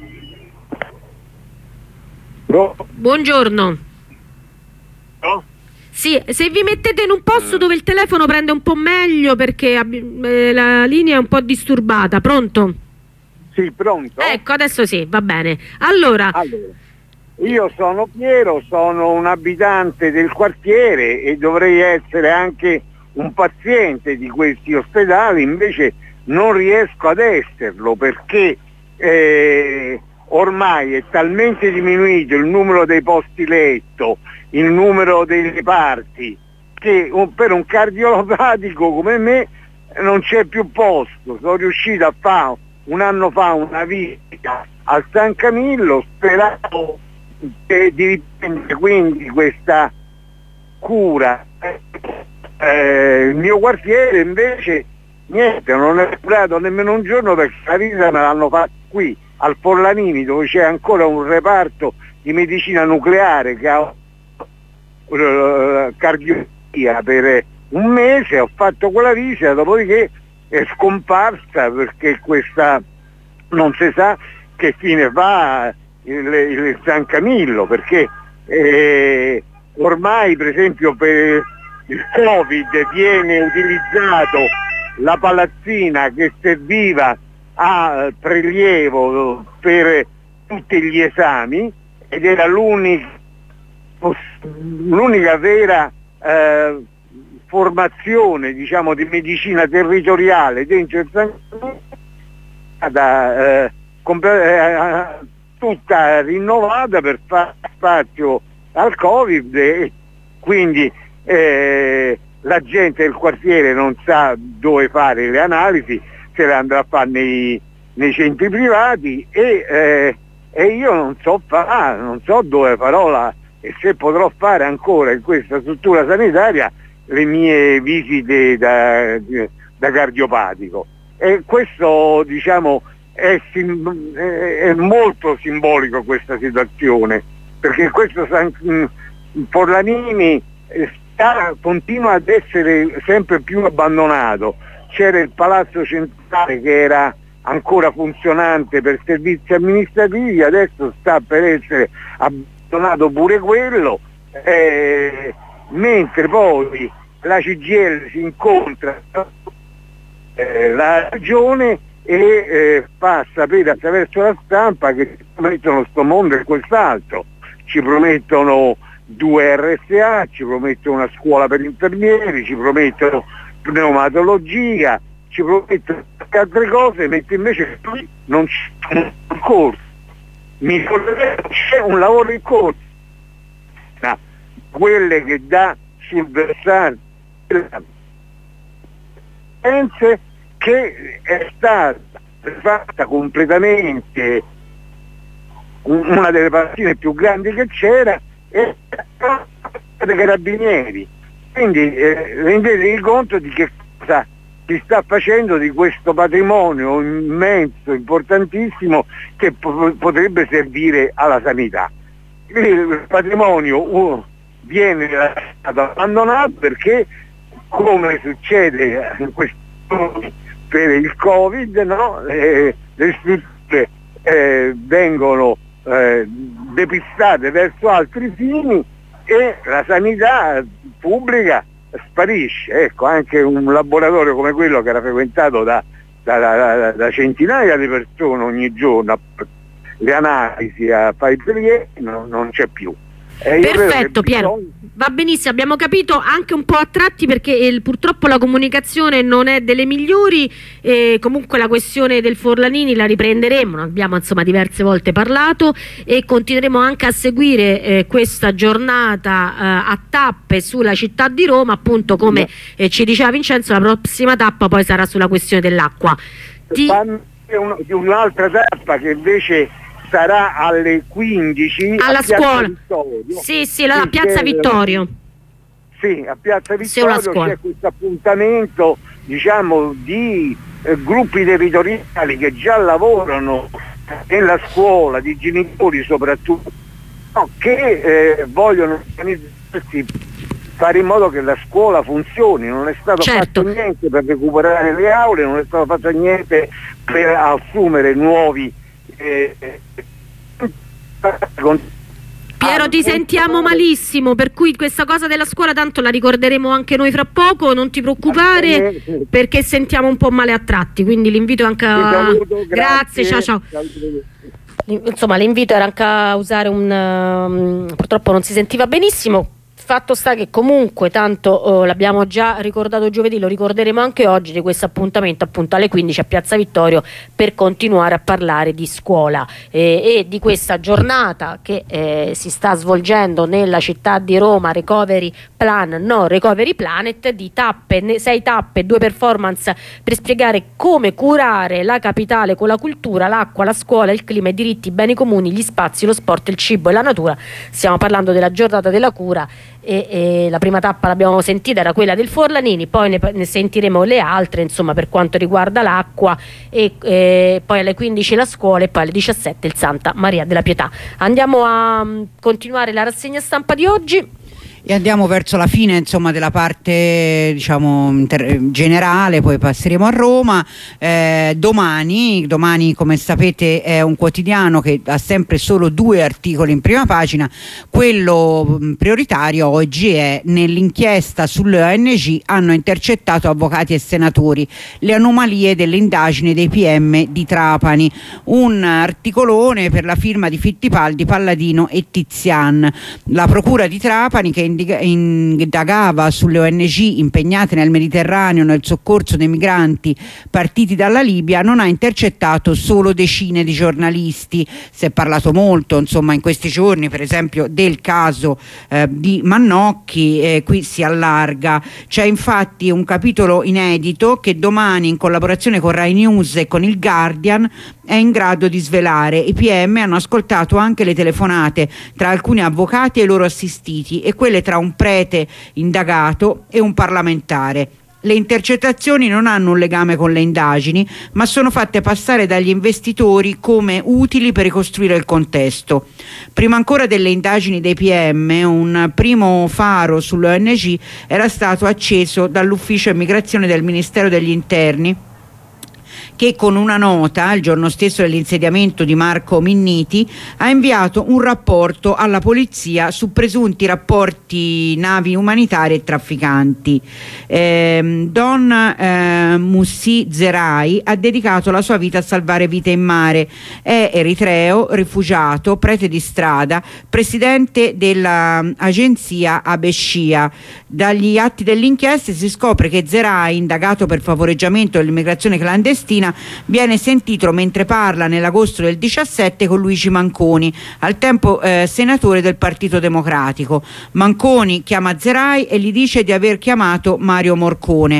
No. Buongiorno. No? Sì, se vi mettete in un posto dove il telefono prende un po' meglio, perché eh, la linea è un po' disturbata. Pronto? Sì, pronto? Ecco, adesso sì, va bene. Allora, allora, io sono Piero, sono un abitante del quartiere e dovrei essere anche un paziente di questi ospedali, invece non riesco ad esserlo perché eh, ormai è talmente diminuito il numero dei posti letto, il numero dei reparti, che un, per un cardiopatico come me non c'è più posto. Sono riuscito a fare un anno fa una visita al San Camillo, speravo che di riprendere quindi questa cura. Eh, il mio quartiere invece niente, non è durato nemmeno un giorno, perché la visita me l'hanno fatta qui al Forlanini, dove c'è ancora un reparto di medicina nucleare che ha uh, cardiologia per un mese. Ho fatto quella visita, dopodiché è scomparsa, perché questa non si sa che fine fa il, il San Camillo, perché eh, ormai per esempio per il Covid viene utilizzato la palazzina che serviva a prelievo per tutti gli esami ed era l'unica l'unica vera eh, formazione, diciamo, di medicina territoriale dentro il San da, eh, eh, tutta rinnovata per fare spazio al Covid, e quindi eh, la gente del quartiere non sa dove fare le analisi, se le andrà a fare nei, nei centri privati, e, eh, e io non so fare, non so dove farò la, e se potrò fare ancora in questa struttura sanitaria le mie visite da, da cardiopatico. E questo, diciamo, è, sim, è molto simbolico questa situazione, perché questo San Forlanini sta, continua ad essere sempre più abbandonato. C'era il Palazzo Centrale che era ancora funzionante per servizi amministrativi, adesso sta per essere abbandonato pure quello, eh, mentre poi la C G I L si incontra eh, la regione e eh, fa sapere attraverso la stampa che ci promettono sto mondo e quest'altro, ci promettono due R S A, ci promettono una scuola per infermieri, ci promettono pneumatologia, ci promettono altre cose, mentre invece qui non c'è un corso, mi c'è un lavoro in corso, no, quelle che dà sul versante che è stata fatta completamente una delle partite più grandi che c'era, e dei carabinieri. Quindi eh, rendetevi conto di che cosa si sta facendo di questo patrimonio immenso, importantissimo, che po- potrebbe servire alla sanità. Il patrimonio uh, viene abbandonato perché, come succede in questi giorni per il Covid, no? eh, le strutture eh, vengono eh, depistate verso altri fini e la sanità pubblica sparisce. Ecco, anche un laboratorio come quello che era frequentato da, da, da, da centinaia di persone ogni giorno, le analisi a fare i prelievi, non, non c'è più. Eh, Perfetto Piero, bisogna... va benissimo, abbiamo capito anche un po' a tratti perché eh, purtroppo la comunicazione non è delle migliori, eh, comunque la questione del Forlanini la riprenderemo, ne abbiamo insomma diverse volte parlato e continueremo anche a seguire eh, questa giornata eh, a tappe sulla città di Roma, appunto come eh, ci diceva Vincenzo, la prossima tappa poi sarà sulla questione dell'acqua. Ti... Un'altra tappa che invece sarà alle quindici alla a scuola Vittorio. Sì, sì, a Piazza Vittorio. Sì, a Piazza Vittorio c'è questo appuntamento, diciamo, di eh, gruppi territoriali che già lavorano nella scuola, di genitori soprattutto, no, che eh, vogliono organizzarsi, fare in modo che la scuola funzioni. Non è stato certo. fatto niente per recuperare le aule, non è stato fatto niente per assumere nuovi Eh, Piero, ti sentiamo malissimo, per cui questa cosa della scuola tanto la ricorderemo anche noi fra poco, non ti preoccupare perché sentiamo un po' male a tratti, quindi l'invito anche a... saluto, grazie, grazie, ciao ciao. Insomma, l'invito era anche a usare un um, purtroppo non si sentiva benissimo. Fatto sta che comunque tanto oh, l'abbiamo già ricordato giovedì, lo ricorderemo anche oggi, di questo appuntamento appunto alle quindici a Piazza Vittorio per continuare a parlare di scuola eh, e di questa giornata che eh, si sta svolgendo nella città di Roma, Recovery Plan, no Recovery Planet, di tappe, sei tappe, due performance per spiegare come curare la capitale con la cultura, l'acqua, la scuola, il clima, i diritti, i beni comuni, gli spazi, lo sport, il cibo e la natura. Stiamo parlando della giornata della cura. E, e la prima tappa l'abbiamo sentita, era quella del Forlanini, poi ne, ne sentiremo le altre insomma per quanto riguarda l'acqua e, e poi alle quindici la scuola e poi alle diciassette il Santa Maria della Pietà. Andiamo a um, continuare la rassegna stampa di oggi e andiamo verso la fine insomma della parte diciamo generale, poi passeremo a Roma. eh, domani domani come sapete è un quotidiano che ha sempre solo due articoli in prima pagina. Quello prioritario oggi è: nell'inchiesta sulle O N G hanno intercettato avvocati e senatori, le anomalie delle indagini dei P M di Trapani. Un articolone per la firma di Fittipaldi, Palladino e Tizian. La procura di Trapani, che indagava sulle O N G impegnate nel Mediterraneo nel soccorso dei migranti partiti dalla Libia, non ha intercettato solo decine di giornalisti. Si è parlato molto insomma in questi giorni per esempio del caso eh, di Mannocchi, eh, qui si allarga. C'è infatti un capitolo inedito che domani in collaborazione con Rai News e con il Guardian è in grado di svelare. I P M hanno ascoltato anche le telefonate tra alcuni avvocati e i loro assistiti e quelle tra un prete indagato e un parlamentare. Le intercettazioni non hanno un legame con le indagini, ma sono fatte passare dagli investitori come utili per ricostruire il contesto. Prima ancora delle indagini dei P M, un primo faro sulle O N G era stato acceso dall'ufficio immigrazione del Ministero degli Interni, che con una nota il giorno stesso dell'insediamento di Marco Minniti ha inviato un rapporto alla polizia su presunti rapporti navi umanitarie e trafficanti. Eh, Don eh, Mussi Zerai ha dedicato la sua vita a salvare vite in mare. È eritreo, rifugiato, prete di strada, presidente dell'agenzia Abescia. Dagli atti dell'inchiesta si scopre che Zerai, indagato per favoreggiamento dell'immigrazione clandestina, viene sentito mentre parla nell'agosto del diciassette con Luigi Manconi, al tempo eh, senatore del Partito Democratico. Manconi chiama Zerai e gli dice di aver chiamato Mario Morcone.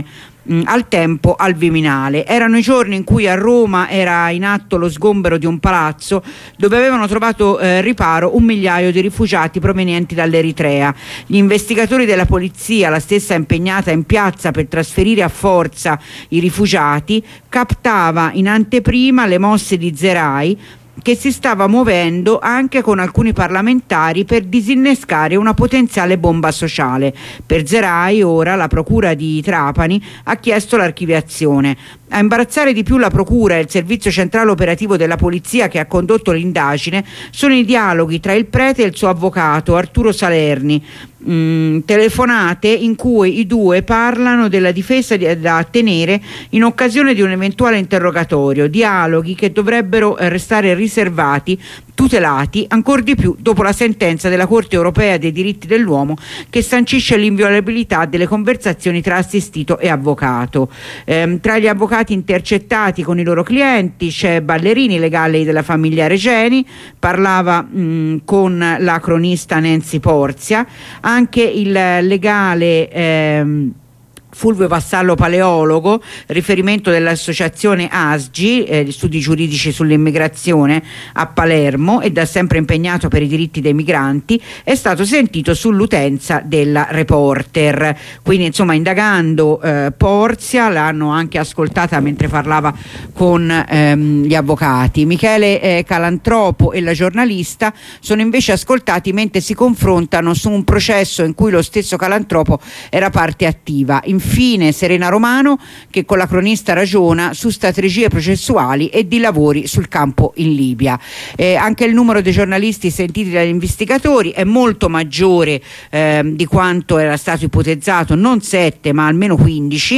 mh, al tempo al Viminale. Erano i giorni in cui a Roma era in atto lo sgombero di un palazzo dove avevano trovato eh, riparo un migliaio di rifugiati provenienti dall'Eritrea. Gli investigatori della polizia, la stessa impegnata in piazza per trasferire a forza i rifugiati, captava in anteprima le mosse di Zerai, che si stava muovendo anche con alcuni parlamentari per disinnescare una potenziale bomba sociale. Per Zerai ora la procura di Trapani ha chiesto l'archiviazione. A imbarazzare di più la procura e il servizio centrale operativo della polizia che ha condotto l'indagine sono i dialoghi tra il prete e il suo avvocato Arturo Salerni. Mm, telefonate in cui i due parlano della difesa di, da tenere in occasione di un eventuale interrogatorio, dialoghi che dovrebbero eh, restare riservati, tutelati ancor di più dopo la sentenza della Corte europea dei diritti dell'uomo che sancisce l'inviolabilità delle conversazioni tra assistito e avvocato. Ehm, tra gli avvocati intercettati con i loro clienti c'è Ballerini, legale della famiglia Regeni, parlava mh, con la cronista Nancy Porzia, anche il legale ehm, Fulvio Vassallo Paleologo, riferimento dell'associazione A S G I, eh, studi giuridici sull'immigrazione a Palermo e da sempre impegnato per i diritti dei migranti, è stato sentito sull'utenza della Reporter. Quindi insomma, indagando eh, Porzia, l'hanno anche ascoltata mentre parlava con ehm, gli avvocati. Michele eh, Calantropo e la giornalista sono invece ascoltati mentre si confrontano su un processo in cui lo stesso Calantropo era parte attiva. Infine Serena Romano, che con la cronista ragiona su strategie processuali e di lavori sul campo in Libia. Eh, anche il numero dei giornalisti sentiti dagli investigatori è molto maggiore eh, di quanto era stato ipotizzato, non sette ma almeno quindici.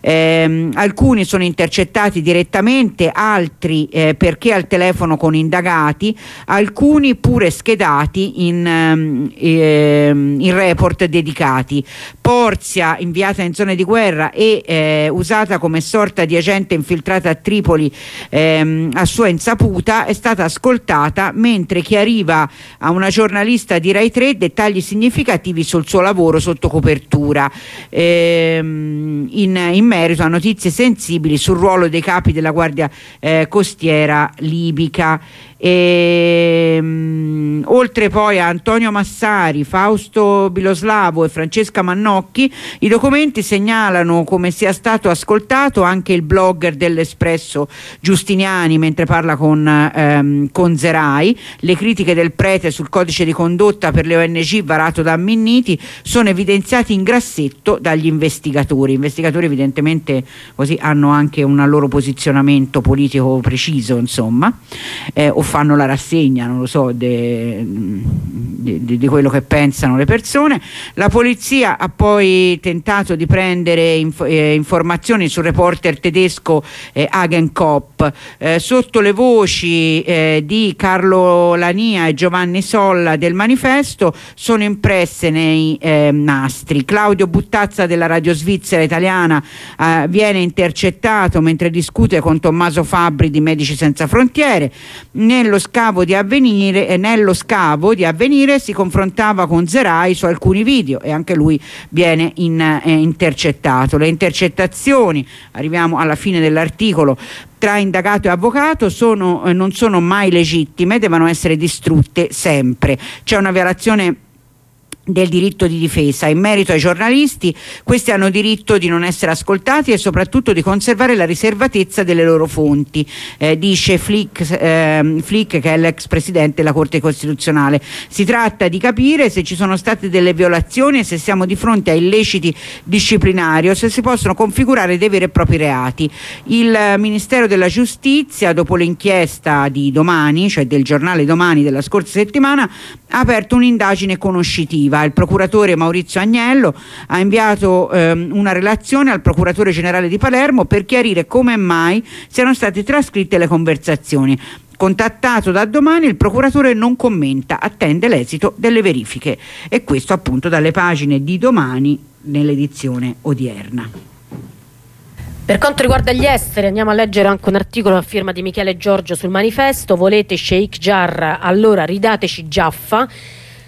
Eh, alcuni sono intercettati direttamente, altri eh, perché al telefono con indagati, alcuni pure schedati in, eh, in report dedicati. Porzia, inviata in zone di guerra e eh, usata come sorta di agente infiltrata a Tripoli ehm, a sua insaputa, è stata ascoltata mentre chiariva a una giornalista di Rai tre dettagli significativi sul suo lavoro sotto copertura ehm, in, in merito a notizie sensibili sul ruolo dei capi della Guardia eh, Costiera libica. E, um, oltre poi a Antonio Massari, Fausto Biloslavo e Francesca Mannocchi, i documenti segnalano come sia stato ascoltato anche il blogger dell'Espresso Giustiniani mentre parla con, ehm, con Zerai. Le critiche del prete sul codice di condotta per le O N G varato da Minniti sono evidenziati in grassetto dagli investigatori. Gli investigatori evidentemente così hanno anche un loro posizionamento politico preciso, insomma, eh, o fanno la rassegna, non lo so, di quello che pensano le persone. La polizia ha poi tentato di prendere inf eh, informazioni sul reporter tedesco eh, Agenkop. Eh, sotto le voci eh, di Carlo Lania e Giovanni Solla del Manifesto sono impresse nei eh, nastri. Claudio Buttazza della Radio Svizzera Italiana eh, viene intercettato mentre discute con Tommaso Fabbri di Medici Senza Frontiere. Nello scavo di avvenire e nello scavo di avvenire si confrontava con Zerai su alcuni video e anche lui viene in, eh, intercettato. Le intercettazioni, arriviamo alla fine dell'articolo, tra indagato e avvocato sono, eh, non sono mai legittime, devono essere distrutte sempre. C'è una violazione del diritto di difesa. In merito ai giornalisti, questi hanno diritto di non essere ascoltati e soprattutto di conservare la riservatezza delle loro fonti, eh, dice Flick, eh, Flick che è l'ex presidente della Corte Costituzionale. Si tratta di capire se ci sono state delle violazioni e se siamo di fronte a illeciti disciplinari o se si possono configurare dei veri e propri reati. Il Ministero della Giustizia, dopo l'inchiesta di Domani, cioè del giornale Domani della scorsa settimana, ha aperto un'indagine conoscitiva. Il procuratore Maurizio Agnello ha inviato ehm, una relazione al procuratore generale di Palermo per chiarire come mai siano state trascritte le conversazioni. Contattato da Domani, il procuratore non commenta, attende l'esito delle verifiche. E questo appunto dalle pagine di Domani nell'edizione odierna. Per quanto riguarda gli esteri, andiamo a leggere anche un articolo a firma di Michele Giorgio sul Manifesto. Volete Sheikh Jarrah? Allora ridateci Jaffa.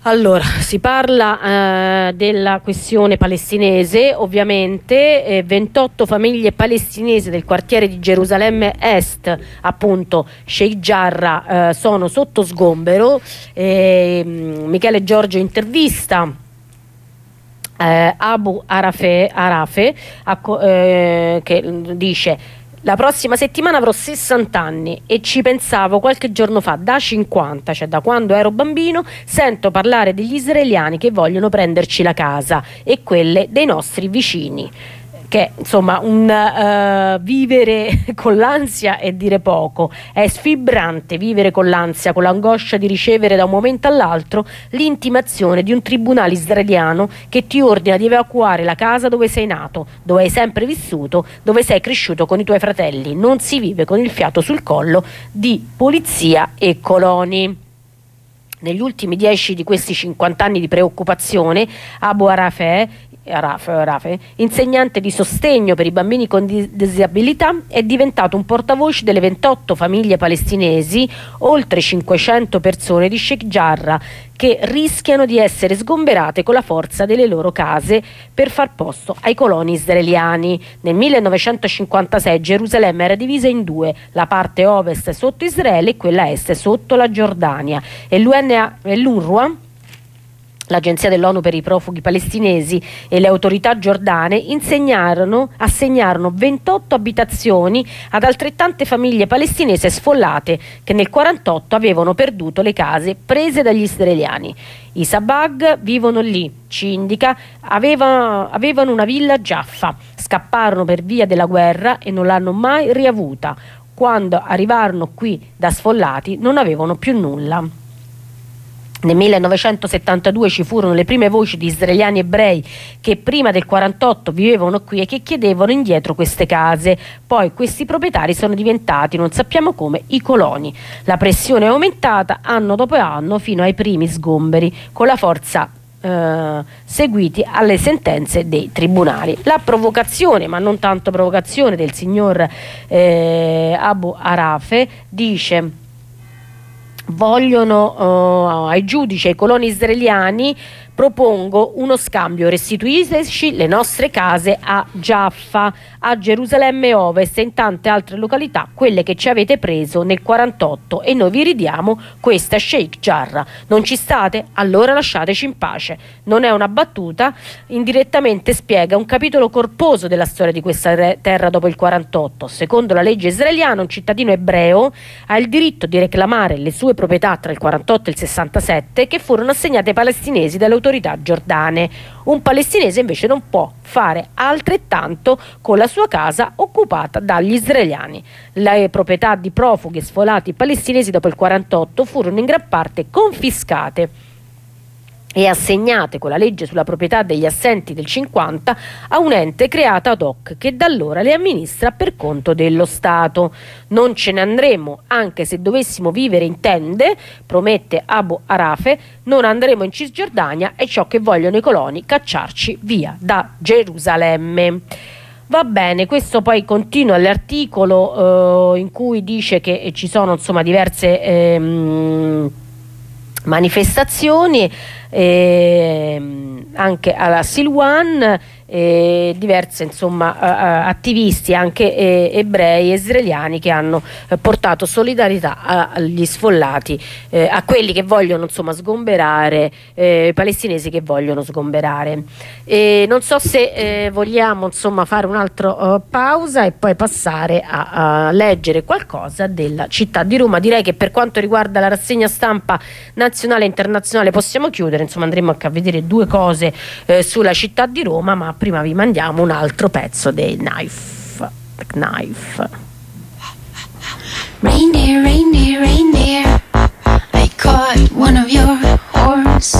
Allora, si parla eh, della questione palestinese, ovviamente eh, ventotto famiglie palestinesi del quartiere di Gerusalemme Est, appunto Sheikh Jarrah, eh, sono sotto sgombero. eh, Michele Giorgio intervista eh, Abu Arafe, Arafe eh, che dice: la prossima settimana avrò sessanta anni e ci pensavo qualche giorno fa, da cinquanta, cioè da quando ero bambino, sento parlare degli israeliani che vogliono prenderci la casa e quelle dei nostri vicini. Che insomma un uh, vivere con l'ansia è dire poco, è sfibrante vivere con l'ansia, con l'angoscia di ricevere da un momento all'altro l'intimazione di un tribunale israeliano che ti ordina di evacuare la casa dove sei nato, dove hai sempre vissuto, dove sei cresciuto con i tuoi fratelli. Non si vive con il fiato sul collo di polizia e coloni. Negli ultimi dieci di questi cinquanta anni di preoccupazione, Abu Arafe, Arafe, Arafe, insegnante di sostegno per i bambini con disabilità, è diventato un portavoce delle ventotto famiglie palestinesi, oltre cinquecento persone di Sheikh Jarrah, che rischiano di essere sgomberate con la forza delle loro case per far posto ai coloni israeliani. Nel millenovecentocinquantasei Gerusalemme era divisa in due, la parte ovest sotto Israele e quella est sotto la Giordania, e l'UNRWA, l'agenzia dell'ONU per i profughi palestinesi, e le autorità giordane insegnarono, assegnarono ventotto abitazioni ad altrettante famiglie palestinesi sfollate che nel quarantotto avevano perduto le case prese dagli israeliani. I Sabag vivono lì, ci indica, aveva, avevano una villa a Jaffa, scapparono per via della guerra e non l'hanno mai riavuta. Quando arrivarono qui da sfollati non avevano più nulla. Nel millenovecentosettantadue ci furono le prime voci di israeliani ebrei che prima del quarantotto vivevano qui e che chiedevano indietro queste case. Poi questi proprietari sono diventati, non sappiamo come, i coloni. La pressione è aumentata anno dopo anno fino ai primi sgomberi, con la forza eh, seguiti alle sentenze dei tribunali. La provocazione, ma non tanto provocazione, del signor eh, Abu Arafe dice: vogliono uh, ai giudici, ai coloni israeliani, propongo uno scambio, restituiteci le nostre case a Jaffa, a Gerusalemme Ovest e in tante altre località, quelle che ci avete preso nel quarantotto, e noi vi ridiamo questa Sheikh Jarrah. Non ci state? Allora lasciateci in pace. Non è una battuta, indirettamente spiega un capitolo corposo della storia di questa terra dopo il quarantotto. Secondo la legge israeliana, un cittadino ebreo ha il diritto di reclamare le sue proprietà tra il quarantotto e il sessantasette che furono assegnate ai palestinesi dalle autorità giordane. Un palestinese invece non può fare altrettanto con la sua casa occupata dagli israeliani. Le proprietà di profughi e sfolati palestinesi dopo il quarantotto furono in gran parte confiscate e assegnate con la legge sulla proprietà degli assenti del cinquanta a un ente creato ad hoc che da allora le amministra per conto dello Stato. Non ce ne andremo anche se dovessimo vivere in tende, promette Abu Arafe, non andremo in Cisgiordania, è ciò che vogliono i coloni, cacciarci via da Gerusalemme. Va bene, questo poi continua l'articolo eh, in cui dice che ci sono insomma diverse ehm, manifestazioni eh, anche alla Silwan, eh, diverse insomma uh, attivisti anche eh, ebrei e israeliani che hanno eh, portato solidarietà a, agli sfollati, eh, a quelli che vogliono insomma sgomberare, eh, i palestinesi che vogliono sgomberare. E non so se eh, vogliamo insomma fare un'altra uh, pausa e poi passare a, a leggere qualcosa della città di Roma. Direi che per quanto riguarda la rassegna stampa nazionale e internazionale possiamo chiudere, insomma andremo a vedere due cose eh, sulla città di Roma, ma prima vi mandiamo un altro pezzo dei Knife. Knife. Reindeer, reindeer, reindeer, I caught one of your horns.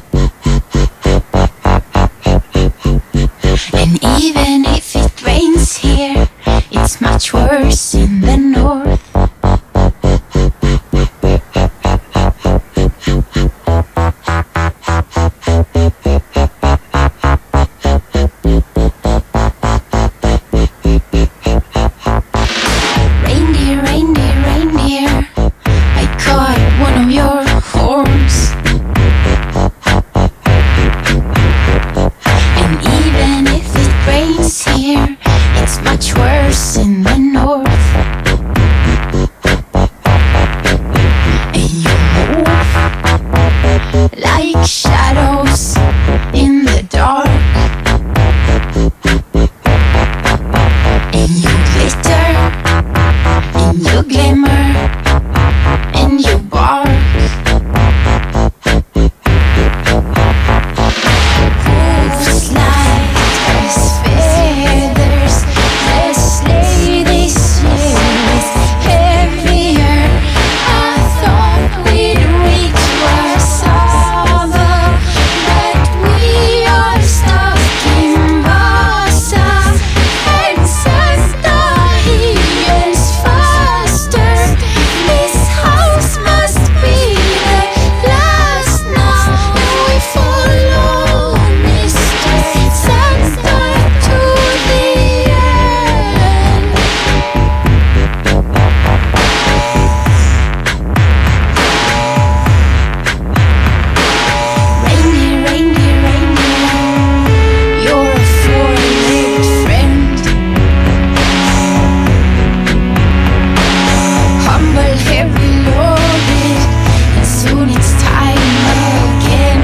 And even if it rains here, it's much worse in the north. much worse in the north. And you move like shadows in the dark. And you glitter, and you glimmer, and you bark. Hooves like as feathers, the sleigh this year is heavier. I thought we'd reach Warszawa, but we are stuck in Vaasa. And Santa, he is faster. This house must be the last now. We follow Mister Santa to the end. Reindeer, reindeer, reindeer, you're a four-legged friend. Humble, heavy loaded, and soon it's time again.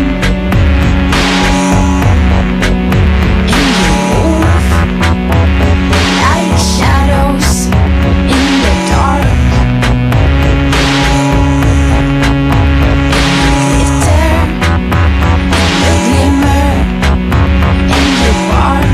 And you move like shadows in the dark. And you glitter, and you glimmer, and you bark.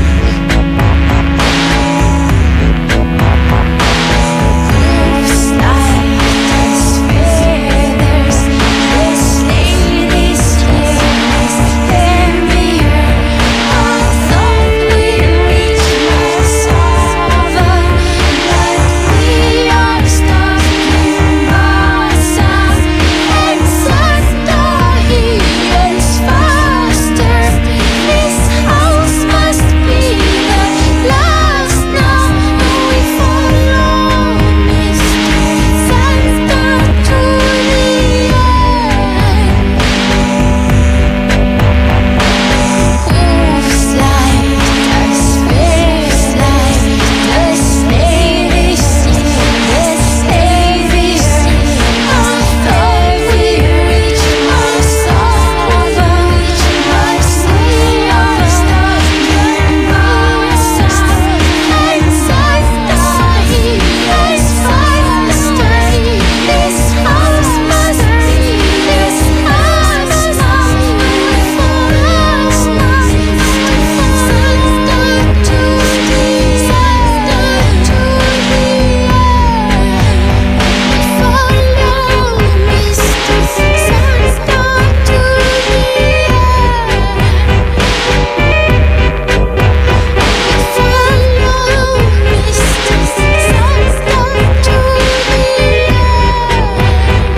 Hooves like as feathers, the sleigh this year is heavier. I thought we'd reach Warszawa, but we are stuck in Vaasa. And Santa, he is faster. This house must be the last now. We follow Mister Santa to the end. Hooves like as feathers, the sleigh this year is heavier. I thought we'd reach Warszawa, but we are stuck in Vaasa. And Santa, he is faster. This house must be this house now. We follow Santa to the Santa to the end. We follow Mister Santa to the end. We follow Mister Santa to the end.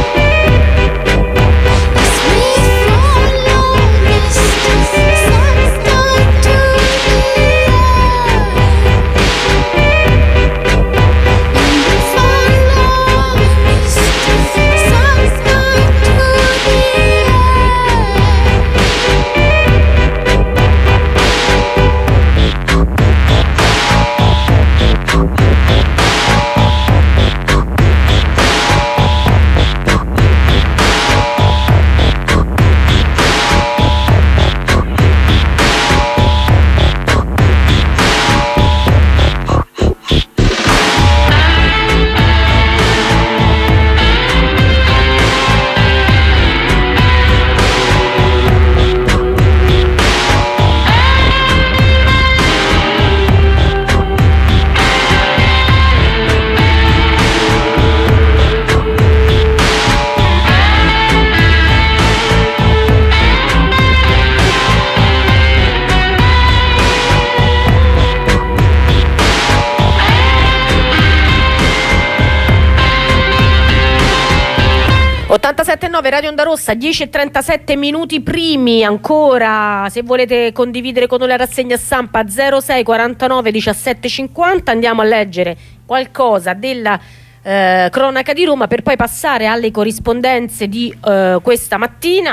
Yes, we follow Mister Santa to the end. And we follow Mister Santa to ottantasette virgola nove Radio Onda Rossa, dieci e trentasette minuti primi ancora. Se volete condividere con noi la rassegna stampa zero sei quarantanove diciassette cinquanta, andiamo a leggere qualcosa della eh, cronaca di Roma per poi passare alle corrispondenze di eh, questa mattina.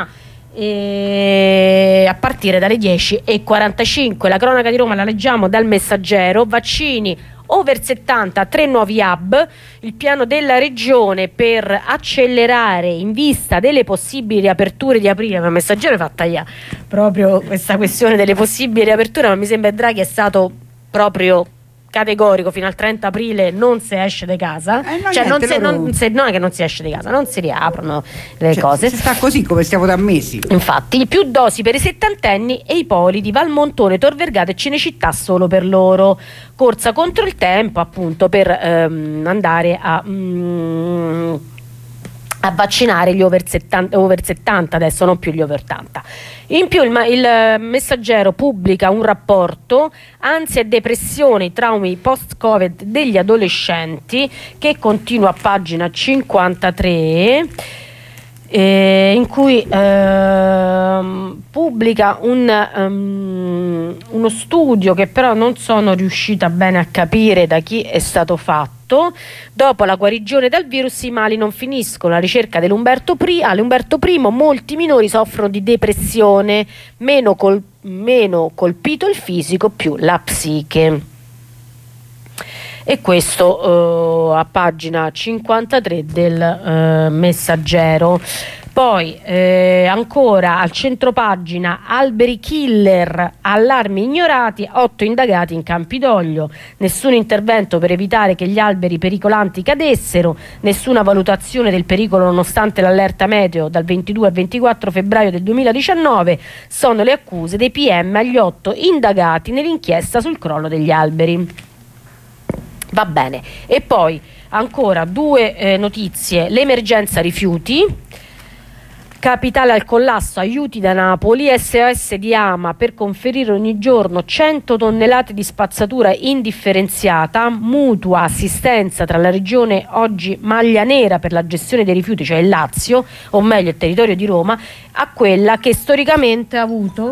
E a partire dalle dieci e quarantacinque. La cronaca di Roma la leggiamo dal Messaggero. Vaccini over settanta, tre nuovi hub, il piano della regione per accelerare in vista delle possibili riaperture di aprile. Ma il Messaggero è fatta io proprio questa questione delle possibili riaperture, ma mi sembra che Draghi è stato proprio categorico: fino al trenta aprile non si esce di casa, eh, no, cioè niente, non, si, loro... non, se, non è che non si esce di casa, non si riaprono le cioè, cose, si sta così come stiamo da mesi. Infatti, più dosi per i settantenni e i poli di Valmontone, Tor Vergata e Cinecittà solo per loro. Corsa contro il tempo appunto per ehm, andare a mm, a vaccinare gli over settanta, over settanta adesso, non più gli over ottanta. In più il, il Messaggero pubblica un rapporto ansia e depressione, traumi post-Covid degli adolescenti, che continua a pagina cinquantatré, eh, in cui eh, pubblica un, um, uno studio che però non sono riuscita bene a capire da chi è stato fatto. Dopo la guarigione dal virus i mali non finiscono. La ricerca dell'Umberto Pri- all'Umberto primo, molti minori soffrono di depressione, meno, col- meno colpito il fisico, più la psiche. E questo eh, a pagina cinquantatré del eh, Messaggero. Poi eh, ancora al centropagina, alberi killer, allarmi ignorati, otto indagati in Campidoglio, nessun intervento per evitare che gli alberi pericolanti cadessero, nessuna valutazione del pericolo nonostante l'allerta meteo dal ventidue al ventiquattro febbraio del duemiladiciannove, sono le accuse dei P M agli otto indagati nell'inchiesta sul crollo degli alberi. Va bene, e poi ancora due eh, notizie: l'emergenza rifiuti, capitale al collasso, aiuti da Napoli, S O S di Ama per conferire ogni giorno cento tonnellate di spazzatura indifferenziata, mutua assistenza tra la regione oggi maglia nera per la gestione dei rifiuti, cioè il Lazio, o meglio il territorio di Roma, a quella che storicamente ha avuto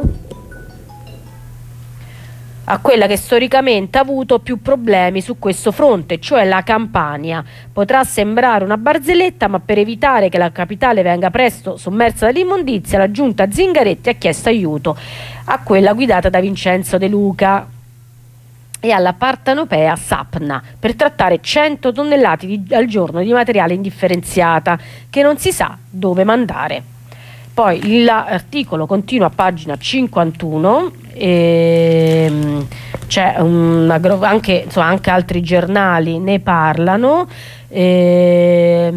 a quella che storicamente ha avuto più problemi su questo fronte, cioè la Campania. Potrà sembrare una barzelletta, ma per evitare che la capitale venga presto sommersa dall'immondizia, la giunta Zingaretti ha chiesto aiuto a quella guidata da Vincenzo De Luca e alla partenopea Sapna per trattare cento tonnellate di, al giorno di materiale indifferenziata che non si sa dove mandare. Poi l'articolo continua a pagina cinquantuno, e c'è una, anche, insomma, anche altri giornali ne parlano, e,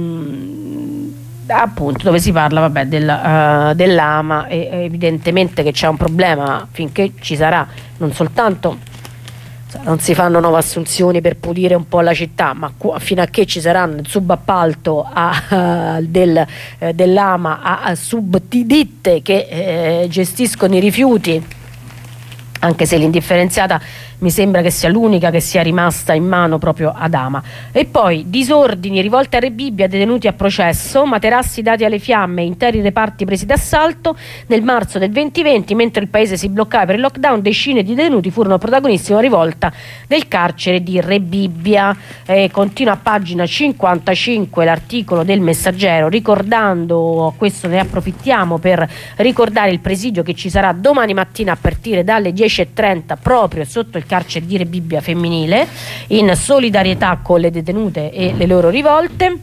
appunto, dove si parla vabbè, del, uh, dell'Ama, e evidentemente che c'è un problema finché ci sarà, non soltanto non si fanno nuove assunzioni per pulire un po' la città, ma fino a che ci saranno il subappalto a, uh, del, eh, dell'Ama a, a subditte che eh, gestiscono i rifiuti, anche se l'indifferenziata mi sembra che sia l'unica che sia rimasta in mano proprio ad Ama. E poi disordini, rivolte a Re Bibbia, detenuti a processo, materassi dati alle fiamme, interi reparti presi d'assalto. Nel marzo del duemilaventi, mentre il paese si bloccava per il lockdown, decine di detenuti furono protagonisti di una rivolta del carcere di Re Bibbia. Eh, continua a pagina cinquantacinque l'articolo del Messaggero, ricordando, questo ne approfittiamo per ricordare il presidio che ci sarà domani mattina a partire dalle dieci e trenta proprio sotto il carcere di Re Bibbia femminile, in solidarietà con le detenute e le loro rivolte.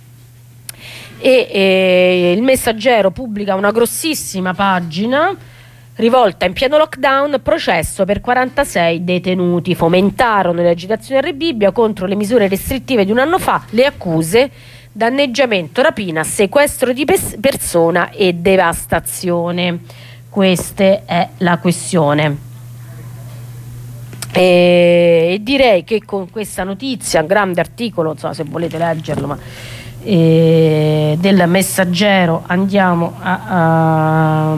E, e il Messaggero pubblica una grossissima pagina: rivolta in pieno lockdown, processo per quarantasei detenuti, fomentarono le agitazioni a Re Bibbia contro le misure restrittive di un anno fa, le accuse: danneggiamento, rapina, sequestro di pes- persona e devastazione. Questa è la questione. E, e direi che con questa notizia, un grande articolo, insomma, se volete leggerlo, ma, e, del Messaggero, andiamo a, a,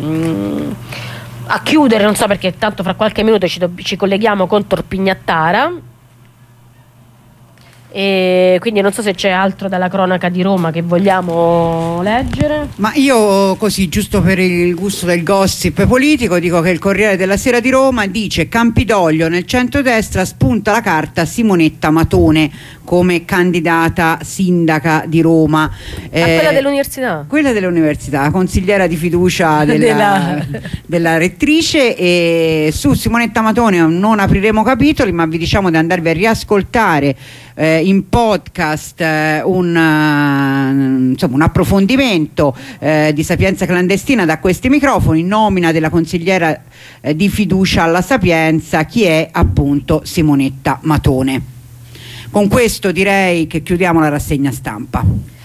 a chiudere, non so perché tanto fra qualche minuto ci, ci colleghiamo con Torpignattara. E quindi non so se c'è altro dalla cronaca di Roma che vogliamo leggere. Ma io così, giusto per il gusto del gossip politico, dico che il Corriere della Sera di Roma dice: Campidoglio nel centrodestra, spunta la carta Simonetta Matone come candidata sindaca di Roma. Eh, ah, quella dell'università? Quella dell'università, consigliera di fiducia della, della... della rettrice. E su Simonetta Matone non apriremo capitoli, ma vi diciamo di andarvi a riascoltare eh, in podcast eh, un, uh, insomma, un approfondimento eh, di Sapienza Clandestina da questi microfoni, nomina della consigliera eh, di fiducia alla Sapienza, chi è appunto Simonetta Matone. Con questo direi che chiudiamo la rassegna stampa.